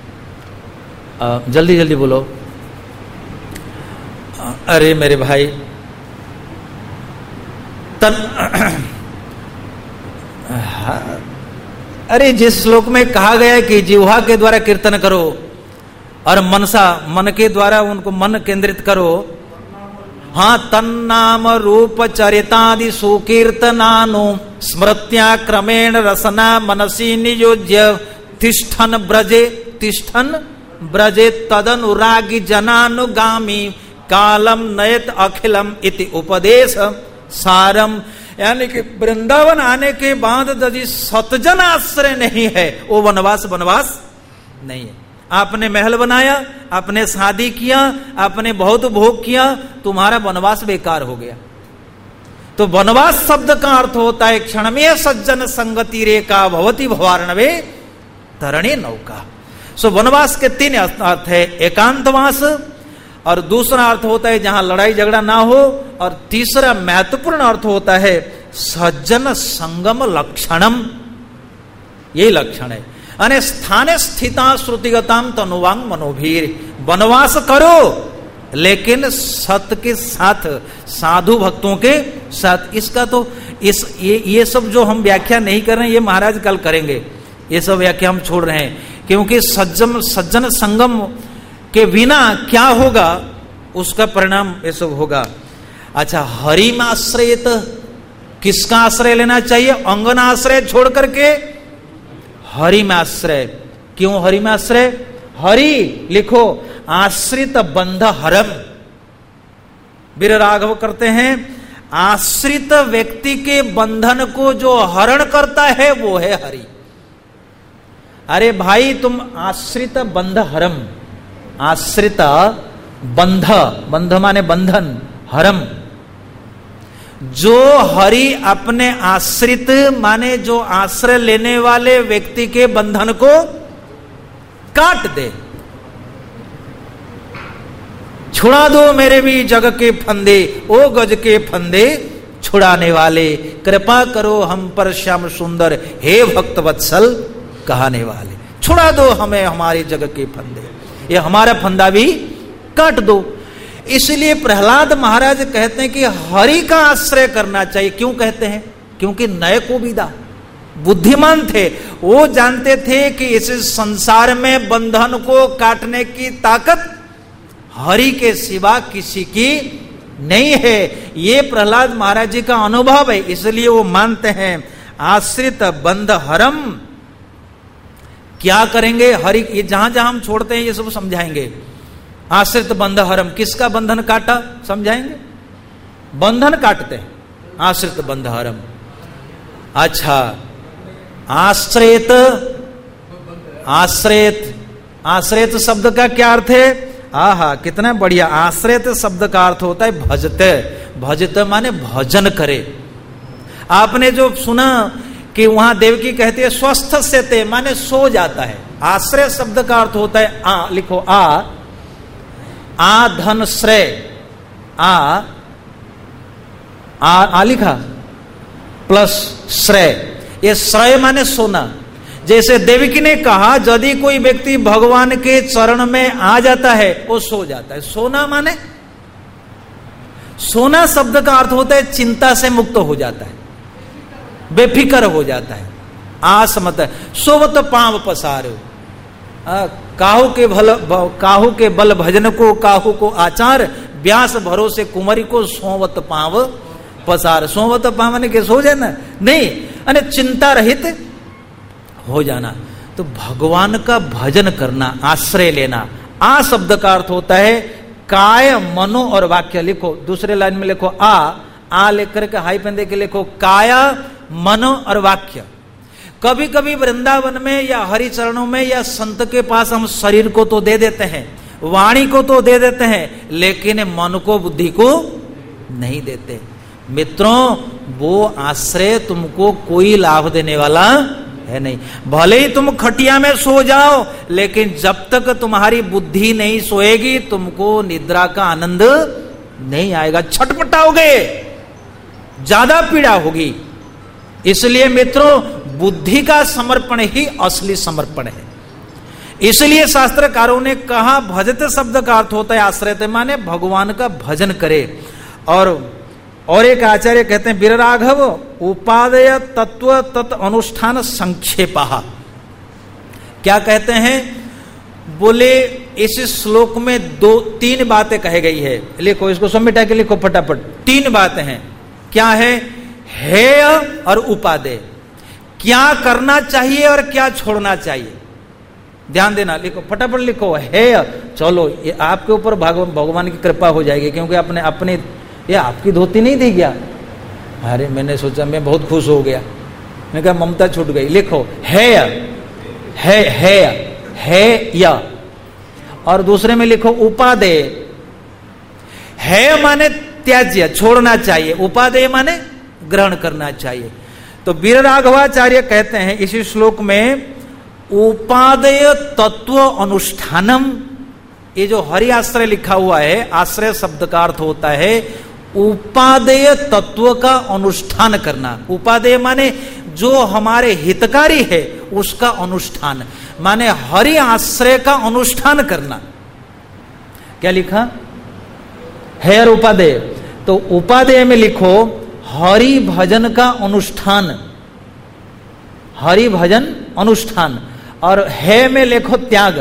जल्दी जल्दी बोलो। अरे मेरे भाई, अरे जिस श्लोक में कहा गया है कि जिह्वा के द्वारा कीर्तन करो और मनसा, मन के द्वारा उनको मन केंद्रित करो। हाँ, तन्नाम रूप चरितादि सुकीर्तनानु स्मृत्या क्रमेण रसना मनसी नियोज्य तिष्ठन ब्रजे तदनुरागी जनानुगामी कालम नयत अखिलम इति उपदेश सारम। यानी कि वृंदावन आने के बाद यदि सतजन आश्रय नहीं है, वो वनवास नहीं है। आपने महल बनाया, आपने शादी किया, आपने बहुत भोग किया, तुम्हारा वनवास बेकार हो गया। तो वनवास शब्द का अर्थ होता है क्षणमेव सज्जन संगति रेखा भवती भवार्णवे तरणे नौका। सो वनवास के 3 अर्थ है, एकांतवास, और दूसरा अर्थ होता है जहां लड़ाई झगड़ा ना हो, और तीसरा महत्वपूर्ण अर्थ होता है सज्जन संगम लक्षणम। यही लक्षण है। अने स्थाने स्थिता श्रुतिगताम तनुवांग मनोभीर। वनवास करो लेकिन सत के साथ, साधु भक्तों के साथ। इसका तो ये सब जो हम व्याख्या नहीं कर रहे हैं, ये महाराज कल करेंगे। ये सब व्याख्या हम छोड़ रहे हैं, क्योंकि सज्जन संगम के बिना क्या होगा, उसका परिणाम ये सब होगा। अच्छा, हरि में आश्रयत, किसका आश्रय लेना चाहिए? अंगना आश्रय छोड़ करके हरि में आश्रय। क्यों हरि में आश्रय? हरि लिखो, आश्रित बंध हरम। वीर राघव करते हैं, आश्रित व्यक्ति के बंधन को जो हरण करता है वो है हरि। अरे भाई, तुम आश्रित बंध हरम, आश्रित बंध माने बंधन, हरम। जो हरि अपने आश्रित माने जो आश्रय लेने वाले व्यक्ति के बंधन को काट दे, छुड़ा दो मेरे भी जग के फंदे, ओ गज के फंदे छुड़ाने वाले, कृपा करो हम पर श्याम सुंदर, हे भक्त वत्सल कहने वाले। छुड़ा दो हमें हमारे जग के फंदे, ये हमारा फंदा भी काट दो। इसलिए प्रहलाद महाराज कहते हैं कि हरि का आश्रय करना चाहिए। क्यों कहते हैं? क्योंकि नय को विदा, बुद्धिमान थे, वो जानते थे कि इस संसार में बंधन को काटने की ताकत हरि के सिवा किसी की नहीं है। ये प्रहलाद महाराज जी का अनुभव है, इसलिए वो मानते हैं आश्रित बंध हरम। क्या करेंगे हरि, ये जहां जहां हम छोड़ते हैं ये सब समझाएंगे। आश्रित बंध हरम, किसका बंधन काटा समझाएंगे। बंधन काटते हैं, आश्रित बंध हरम। अच्छा, आश्रित, आश्रित, आश्रित शब्द का क्या अर्थ है? आहा, कितना बढ़िया। आश्रित शब्द का अर्थ होता है भजते। भजते माने भजन करे। आपने जो सुना कि वहां देवकी कहती है स्वस्थ से ते, माने सो जाता है। आश्रय शब्द का अर्थ होता है आ, लिखो आ धन श्रेय, आ लिखा प्लस श्रेय, ये श्रेय माने सोना। जैसे देवकी ने कहा यदि कोई व्यक्ति भगवान के चरण में आ जाता है वो सो जाता है। सोना माने, सोना शब्द का अर्थ होता है चिंता से मुक्त हो जाता है, बेफिक्र हो जाता है। आसमत सोवत पांव पसारो, काहू के बल भजन को काहू को आचार, व्यास भरोसे कुमारी को सोवत पांव पसार। सोवत पांव ने के सो जाना नहीं, अने चिंता रहित हो जाना। तो भगवान का भजन करना, आश्रय लेना। आ शब्द का अर्थ होता है काय मनो और वाक्य। लिखो दूसरे लाइन में लिखो आ लेकर के हाई पेन देके लिखो काया मनो और वाक्य। कभी कभी वृंदावन में या हरि चरणों में या संत के पास हम शरीर को तो दे देते हैं, वाणी को तो दे देते हैं, लेकिन मन को बुद्धि को नहीं देते। मित्रों, वो आश्रय तुमको कोई लाभ देने वाला है नहीं। भले ही तुम खटिया में सो जाओ, लेकिन जब तक तुम्हारी बुद्धि नहीं सोएगी तुमको निद्रा का आनंद नहीं आएगा, छटपटाओगे, ज्यादा पीड़ा होगी। इसलिए मित्रों, बुद्धि का समर्पण ही असली समर्पण है। इसलिए शास्त्रकारों ने कहा भजते शब्द का अर्थ होता है आश्रयते, माने भगवान का भजन करे। और एक आचार्य कहते हैं वीरराघव उपादेय तत्व तत् अनुष्ठान संक्षेपः। क्या कहते हैं? बोले इस श्लोक में 2-3 बातें कही गई है। लिखो इसको, सब मिटा के लिखो फटाफट। 3 बातें हैं। क्या है? हेय और उपादेय। क्या करना चाहिए और क्या छोड़ना चाहिए, ध्यान देना। लिखो फटाफट लिखो हेय। चलो ये आपके ऊपर भगवान की कृपा हो जाएगी, क्योंकि अपने ये आपकी धोती नहीं दी गया। अरे मैंने सोचा, मैं बहुत खुश हो गया, मैं कहा ममता छूट गई। लिखो हेय, हेय, और दूसरे में लिखो उपादेय। हेय माने त्याज्य, छोड़ना चाहिए। उपादेय माने ग्रहण करना चाहिए। तो वीरराघवाचार्य कहते हैं इसी श्लोक में उपादेय तत्व अनुष्ठानम। ये जो हरि आश्रय लिखा हुआ है, आश्रय शब्द का अर्थ होता है उपादेय तत्व का अनुष्ठान करना। उपादेय माने जो हमारे हितकारी है उसका अनुष्ठान, माने हरि आश्रय का अनुष्ठान करना। क्या लिखा है? और उपादेय, तो उपादेय में लिखो हरि भजन का अनुष्ठान, हरि भजन अनुष्ठान। और है में लिखो त्याग।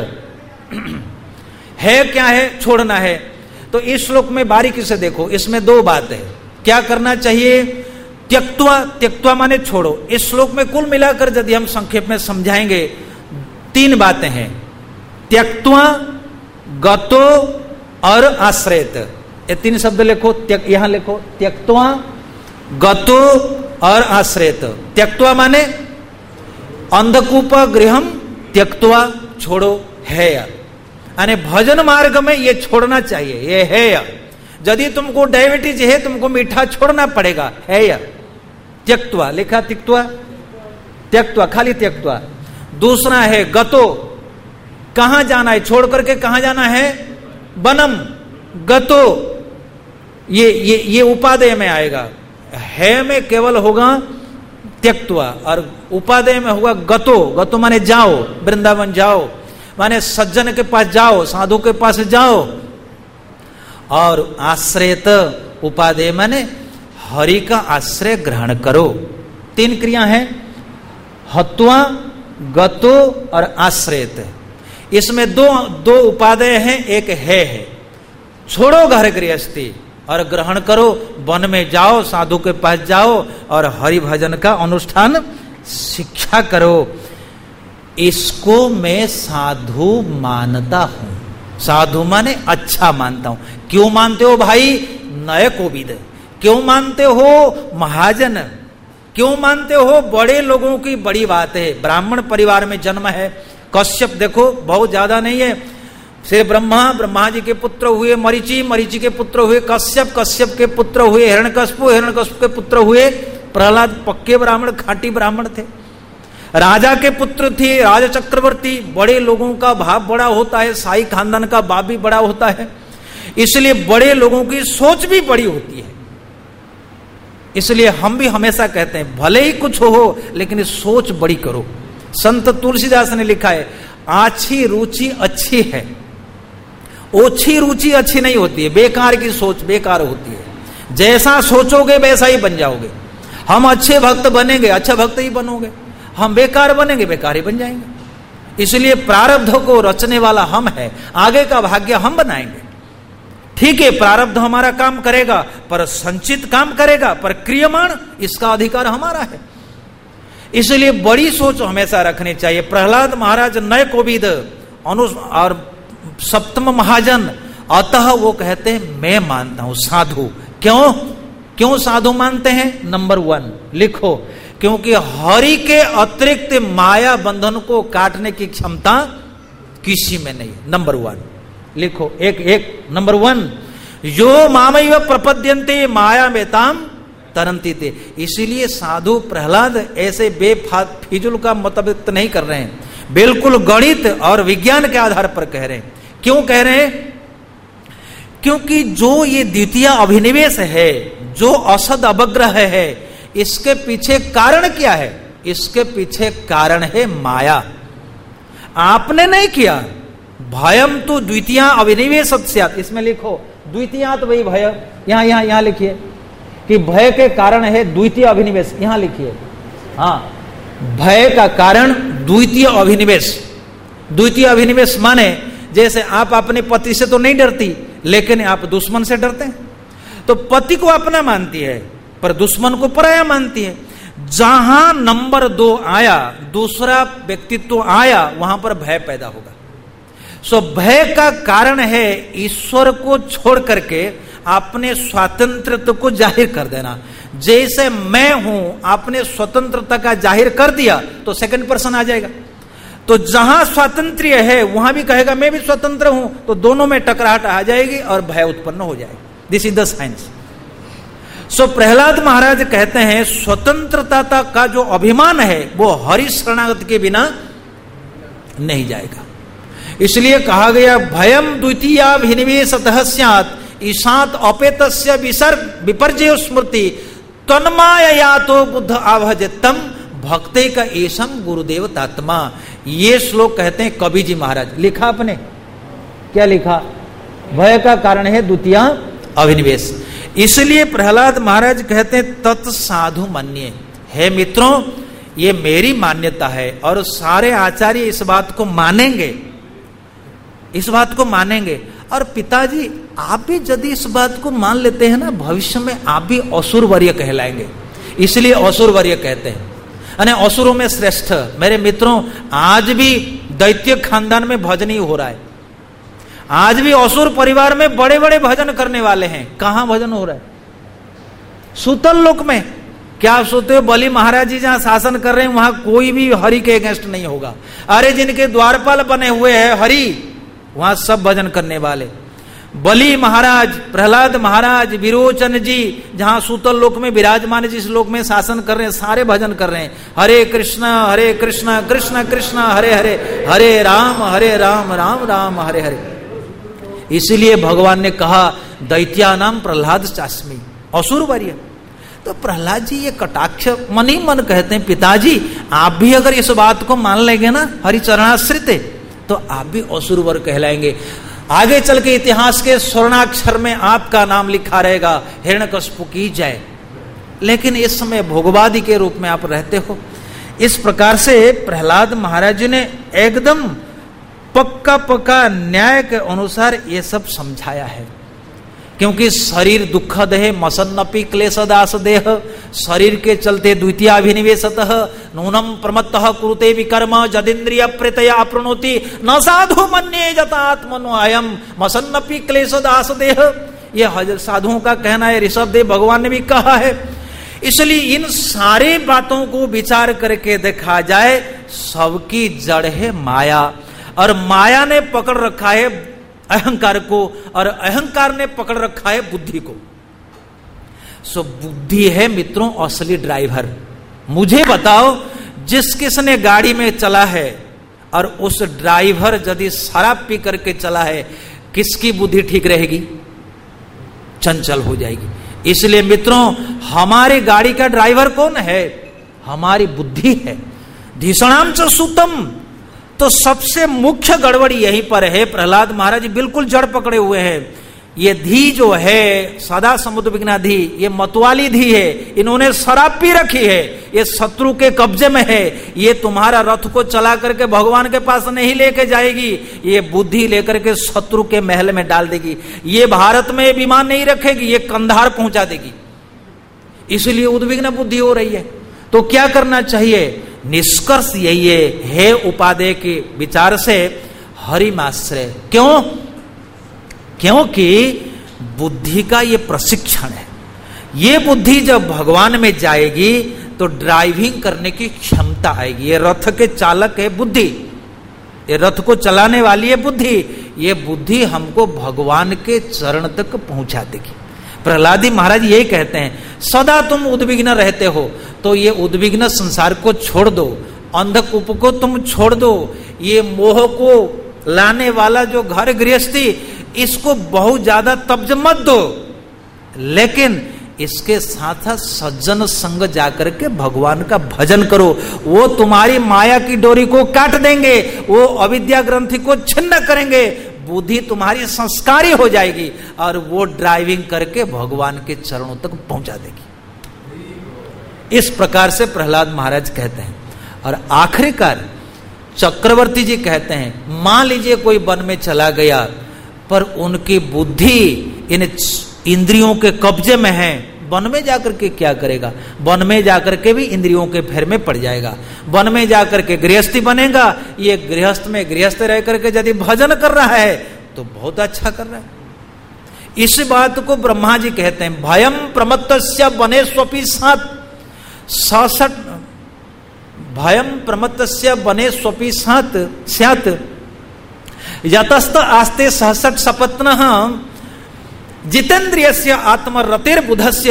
है क्या है? छोड़ना है। तो इस श्लोक में बारीकी से देखो, इसमें 2 बात है। क्या करना चाहिए? त्यक्त्वा, त्यक्त्वा माने छोड़ो। इस श्लोक में कुल मिलाकर यदि हम संक्षेप में समझाएंगे 3 बातें हैं। त्यक्त्वा, गतो और आश्रयत। ये 3 शब्द लिखो, यहां लिखो त्यक्त्वा, गतो और आश्रयत। त्यक्त्वा माने अंधकूप गृहम त्यक्त्वा, छोड़ो है। यानी भजन मार्ग में ये छोड़ना चाहिए, ये है। यदि तुमको डायबिटीज है तुमको मीठा छोड़ना पड़ेगा, है। त्यक्त्वा लिखा, त्यक्त्वा, त्यक्त्वा, खाली त्यक्त्वा। दूसरा है गतो, कहां जाना है, छोड़ करके कहां जाना है? वनम, गतो। ये उपादेय में आएगा। है में केवल होगा त्यक्त्वा और उपादेय में होगा गतो। गतो माने जाओ, वृंदावन जाओ, माने सज्जन के पास जाओ, साधु के पास जाओ। और आश्रयत, उपादेय माने हरि का आश्रय ग्रहण करो। 3 क्रिया है। हत्वा, गतो और आश्रयत। इसमें दो उपादेय हैं, एक है। छोड़ो घर गृहस्थी और ग्रहण करो, वन में जाओ, साधु के पास जाओ और हरि भजन का अनुष्ठान शिक्षा करो। इसको मैं साधु मानता हूं। साधु माने अच्छा मानता हूं। क्यों मानते हो भाई? नए कोविद। क्यों मानते हो महाजन? क्यों मानते हो? बड़े लोगों की बड़ी बात है। ब्राह्मण परिवार में जन्म है। कश्यप देखो बहुत ज्यादा नहीं है, श्री ब्रह्मा जी के पुत्र हुए मरीचि के पुत्र हुए कश्यप के पुत्र हुए हिरण्यकश्यप के पुत्र हुए प्रहलाद। पक्के ब्राह्मण, खांटी ब्राह्मण थे। राजा के पुत्र थे, राजा चक्रवर्ती। बड़े लोगों का भाव बड़ा होता है, शाही खानदान का बाप भी बड़ा होता है, इसलिए बड़े लोगों की सोच भी बड़ी होती है। इसलिए हम भी हमेशा कहते हैं भले ही कुछ हो लेकिन सोच बड़ी करो। संत तुलसीदास ने लिखा है, आछी रुचि अच्छी है, ओछी रुचि अच्छी नहीं होती है। बेकार की सोच बेकार होती है। जैसा सोचोगे वैसा ही बन जाओगे। हम अच्छे भक्त बनेंगे, अच्छा भक्त ही बनोगे। हम बेकार बनेंगे, बेकार ही बन जाएंगे। इसलिए प्रारब्ध को रचने वाला हम है, आगे का भाग्य हम बनाएंगे। ठीक है, प्रारब्ध हमारा काम करेगा, पर संचित काम करेगा, पर क्रियमाण इसका अधिकार हमारा है। इसलिए बड़ी सोच हमेशा रखनी चाहिए। प्रहलाद महाराज नए कोविद और सप्तम महाजन, अतः वो कहते हैं मैं मानता हूं साधु। क्यों साधु मानते हैं? नंबर 1 लिखो, क्योंकि हरि के अतिरिक्त माया बंधन को काटने की क्षमता किसी में नहीं है। नंबर 1 लिखो, एक नंबर 1, यो मामैव प्रपद्यन्ते माया मेताम तरंती थे। इसीलिए साधु प्रहलाद ऐसे बेफिजुल का मत व्यक्त नहीं कर रहे हैं, बिल्कुल गणित और विज्ञान के आधार पर कह रहे हैं। क्यों कह रहे हैं? क्योंकि जो ये द्वितीय अभिनिवेश है, जो असद अवग्रह है, इसके पीछे कारण क्या है? इसके पीछे कारण है माया। आपने नहीं किया। भयम तो द्वितीय अभिनिवेश स्यात्, इसमें लिखो द्वितीयात वही भय। यहां लिखिए कि भय के कारण है द्वितीय अभिनिवेश। यहां लिखिए, हाँ, भय का कारण द्वितीय अभिनिवेश। द्वितीय अभिनिवेश माने जैसे आप अपने पति से तो नहीं डरती, लेकिन आप दुश्मन से डरते हैं। तो पति को अपना मानती है पर दुश्मन को पराया मानती है। जहां नंबर 2 आया, दूसरा व्यक्तित्व आया, वहां पर भय पैदा होगा। सो भय का कारण है ईश्वर को छोड़ करके अपने स्वातंत्रत्व को जाहिर कर देना। जैसे मैं हूं, आपने स्वतंत्रता का जाहिर कर दिया तो सेकंड पर्सन आ जाएगा। तो जहां स्वातंत्र्य है वहां भी कहेगा मैं भी स्वतंत्र हूं, तो दोनों में टकराहट आ जाएगी और भय उत्पन्न हो जाएगी। This is the science. So Prahlad Maharaj कहते हैं स्वतंत्रता का जो अभिमान है वो हरि शरणागत के बिना नहीं जाएगा। इसलिए कहा गया भयम द्वितीयाभिनिवेशतः स्यात् ईशात अपेतस्य विपर्जय स्मृति तन्मायया तो बुद्ध आवहजतम भक्ते का एशम गुरुदेव तात्मा। ये श्लोक कहते हैं कबीर जी महाराज। लिखा आपने? क्या लिखा? भय का कारण है द्वितीय अभिनिवेश। इसलिए प्रहलाद महाराज कहते हैं तत्साधु मन्ये। हे मित्रों, ये मेरी मान्यता है और सारे आचार्य इस बात को मानेंगे, इस बात को मानेंगे। और पिताजी आप भी यदि इस बात को मान लेते हैं ना, भविष्य में आप भी असुरवर्य कहलाएंगे। इसलिए असुरवर्य कहते हैं, यानी असुरों में श्रेष्ठ। मेरे मित्रों, आज भी दैत्य खानदान में भजन ही हो रहा है। आज भी असुर परिवार में बड़े बड़े भजन करने वाले हैं। कहां भजन हो रहा है? सुतल लोक में। क्या आप सोचते हो बलि महाराज जी जहां शासन कर रहे हैं वहां कोई भी हरि के अगेंस्ट नहीं होगा? अरे जिनके द्वारपाल बने हुए हैं हरि, वहां सब भजन करने वाले। बलि महाराज, प्रहलाद महाराज, विरोचन जी जहां सूतल लोक में विराजमान जिस लोक में शासन कर रहे हैं, सारे भजन कर रहे हैं। हरे कृष्ण कृष्ण कृष्ण हरे हरे, हरे राम राम राम हरे हरे। इसलिए भगवान ने कहा दैत्यानाम प्रहलाद चास्मी, असुरवर्य। तो प्रहलाद जी ये कटाक्ष मन ही मन कहते हैं पिताजी आप भी अगर इस बात को मान लेंगे ना हरिचरणाश्रित, तो आप भी असुरवर कहलाएंगे। आगे चल के इतिहास के स्वर्णाक्षर में आपका नाम लिखा रहेगा, हिरण्यकशिपु की जय। लेकिन इस समय भोगवादी के रूप में आप रहते हो, इस प्रकार से प्रहलाद महाराज जी ने एकदम पक्का पक्का न्याय के अनुसार ये सब समझाया है। क्योंकि शरीर दुखद है, मसन्नपि क्लेशदास देह, शरीर के चलते द्वितीय अभिनिवेशतः नूनम प्रमत्तः कुरुते विकर्म जदिन्द्रिय प्रत्यय अपृणोति न साधु मन्ये जतात्मनो अयम मसन्नपि क्लेशदास देह। यह साधुओं का कहना है, ऋषभ देव भगवान ने भी कहा है। इसलिए इन सारे बातों को विचार करके देखा जाए, सबकी जड़ है माया, और माया ने पकड़ रखा है अहंकार को, और अहंकार ने पकड़ रखा है बुद्धि को। सो बुद्धि है मित्रों असली ड्राइवर। मुझे बताओ, जिस किसने गाड़ी में चला है और उस ड्राइवर यदि शराब पी करके चला है, किसकी बुद्धि ठीक रहेगी? चंचल हो जाएगी। इसलिए मित्रों, हमारी गाड़ी का ड्राइवर कौन है? हमारी बुद्धि है। धीषणाम च सुतम, तो सबसे मुख्य गड़बड़ी यहीं पर है। प्रहलाद महाराज बिल्कुल जड़ पकड़े हुए हैं। ये धी जो है सदा समुद्र विघ्नाधी, ये मतवाली धी है, इन्होंने शराब पी रखी है, ये शत्रु के कब्जे में है, ये तुम्हारा रथ को चला करके भगवान के पास नहीं लेके जाएगी, ये बुद्धि लेकर के शत्रु के महल में डाल देगी, ये भारत में विमान नहीं रखेगी, ये कंधार पहुंचा देगी। इसलिए उद्विग्न बुद्धि हो रही है। तो क्या करना चाहिए? निष्कर्ष यही है उपादेय के विचार से हरिमाश्रय। क्यों? क्योंकि बुद्धि का ये प्रशिक्षण है। ये बुद्धि जब भगवान में जाएगी तो ड्राइविंग करने की क्षमता आएगी। ये रथ के चालक है बुद्धि, ये रथ को चलाने वाली है बुद्धि। ये बुद्धि हमको भगवान के चरण तक पहुंचा देगी। प्रहलादी महाराज यही कहते हैं, सदा तुम उद्विग्न रहते हो, तो ये उद्विग्न संसार को छोड़ दो, अंधकूप को तुम छोड़ दो, ये मोह को लाने वाला जो घर गृहस्थी, इसको बहुत ज्यादा तब्ज मत दो, लेकिन इसके साथ साथ सज्जन संग जाकर के भगवान का भजन करो। वो तुम्हारी माया की डोरी को काट देंगे, वो अविद्या ग्रंथि को छिन्न करेंगे, बुद्धि तुम्हारी संस्कारी हो जाएगी, और वो ड्राइविंग करके भगवान के चरणों तक पहुंचा देगी। इस प्रकार से प्रहलाद महाराज कहते हैं। और आखिरकार चक्रवर्ती जी कहते हैं, मान लीजिए कोई वन में चला गया, पर उनकी बुद्धि इन इंद्रियों के कब्जे में है, वन में जाकर के क्या करेगा? वन में जाकर के भी इंद्रियों के फेर में पड़ जाएगा। वन में जाकर के गृहस्थी बनेगा। ये गृहस्थ में गृहस्थ रह करके यदि भजन कर रहा है तो बहुत अच्छा कर रहा है। इस बात को ब्रह्मा जी कहते हैं, भयम प्रमत्तस्य वने स्वपि सात, भयम प्रमत्तस्य वने स्वपि स्यात् यतस्त आस्ते सहसट सपत्नः जितेन्द्रियस्य आत्मरतिर्बुधस्य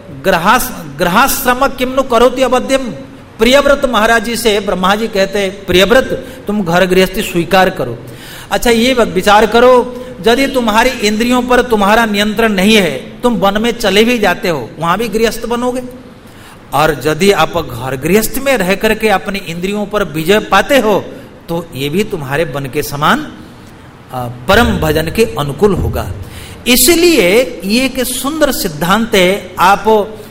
ग्रहाश्रम किम्नु करोति अबध्यम। प्रियव्रत महाराज जी से ब्रह्मा जी कहते हैं, प्रियव्रत तुम घर गृहस्थी स्वीकार करो। अच्छा ये विचार करो, यदि तुम्हारी इंद्रियों पर तुम्हारा नियंत्रण नहीं है, तुम वन में चले भी जाते हो, वहां भी गृहस्थ बनोगे। और यदि आप घर गृहस्थ में रह करके अपनी इंद्रियों पर विजय पाते हो, तो ये भी तुम्हारे वन के समान परम भजन के अनुकूल होगा। इसलिए ये एक सुंदर सिद्धांत है। आप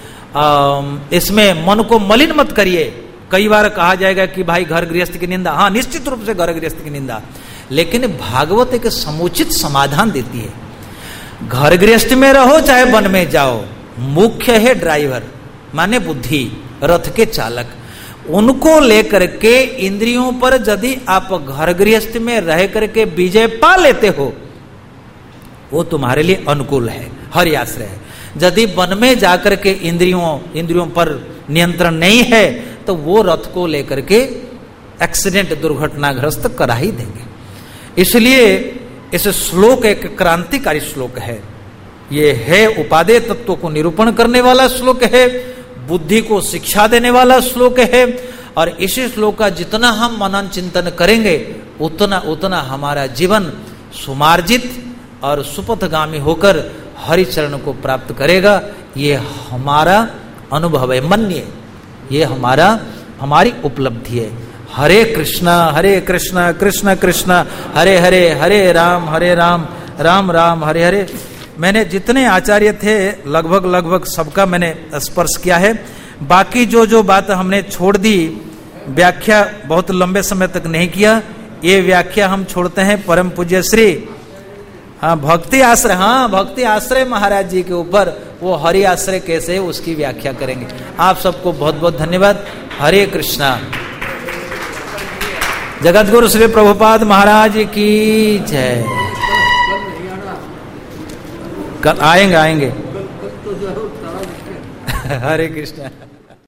इसमें मन को मलिन मत करिए। कई बार कहा जाएगा कि भाई घर गृहस्थ की निंदा, हाँ निश्चित रूप से घर गृहस्थ की निंदा, लेकिन भागवत एक समुचित समाधान देती है। घर गृहस्थ में रहो चाहे वन में जाओ, मुख्य है ड्राइवर माने बुद्धि, रथ के चालक। उनको लेकर के इंद्रियों पर यदि आप घर गृहस्थ में रह करके विजय पा लेते हो, वो तुम्हारे लिए अनुकूल है, हरि आश्रय है। यदि वन में जाकर के इंद्रियों पर नियंत्रण नहीं है, तो वो रथ को लेकर के एक्सीडेंट दुर्घटनाग्रस्त करा ही देंगे। इसलिए इस श्लोक एक क्रांतिकारी श्लोक है। ये है उपादेय तत्व को निरूपण करने वाला श्लोक है, बुद्धि को शिक्षा देने वाला श्लोक है। और इसी श्लोक का जितना हम मनन चिंतन करेंगे, उतना उतना हमारा जीवन सुमार्जित और सुपथगामी होकर हरि चरण को प्राप्त करेगा। ये हमारा अनुभव है, मन्य, ये हमारी उपलब्धि है। हरे कृष्ण कृष्ण कृष्ण हरे हरे, हरे राम राम राम हरे हरे। मैंने जितने आचार्य थे लगभग सबका मैंने स्पर्श किया है। बाकी जो बात हमने छोड़ दी, व्याख्या बहुत लंबे समय तक नहीं किया, ये व्याख्या हम छोड़ते हैं परम पूज्य श्री भक्ति आश्रय महाराज जी के ऊपर। वो हरि आश्रय कैसे है उसकी व्याख्या करेंगे। आप सबको बहुत बहुत धन्यवाद। हरे कृष्णा। जगतगुरु श्री प्रभुपाद महाराज की जय। कल आएंगे हरे कृष्णा।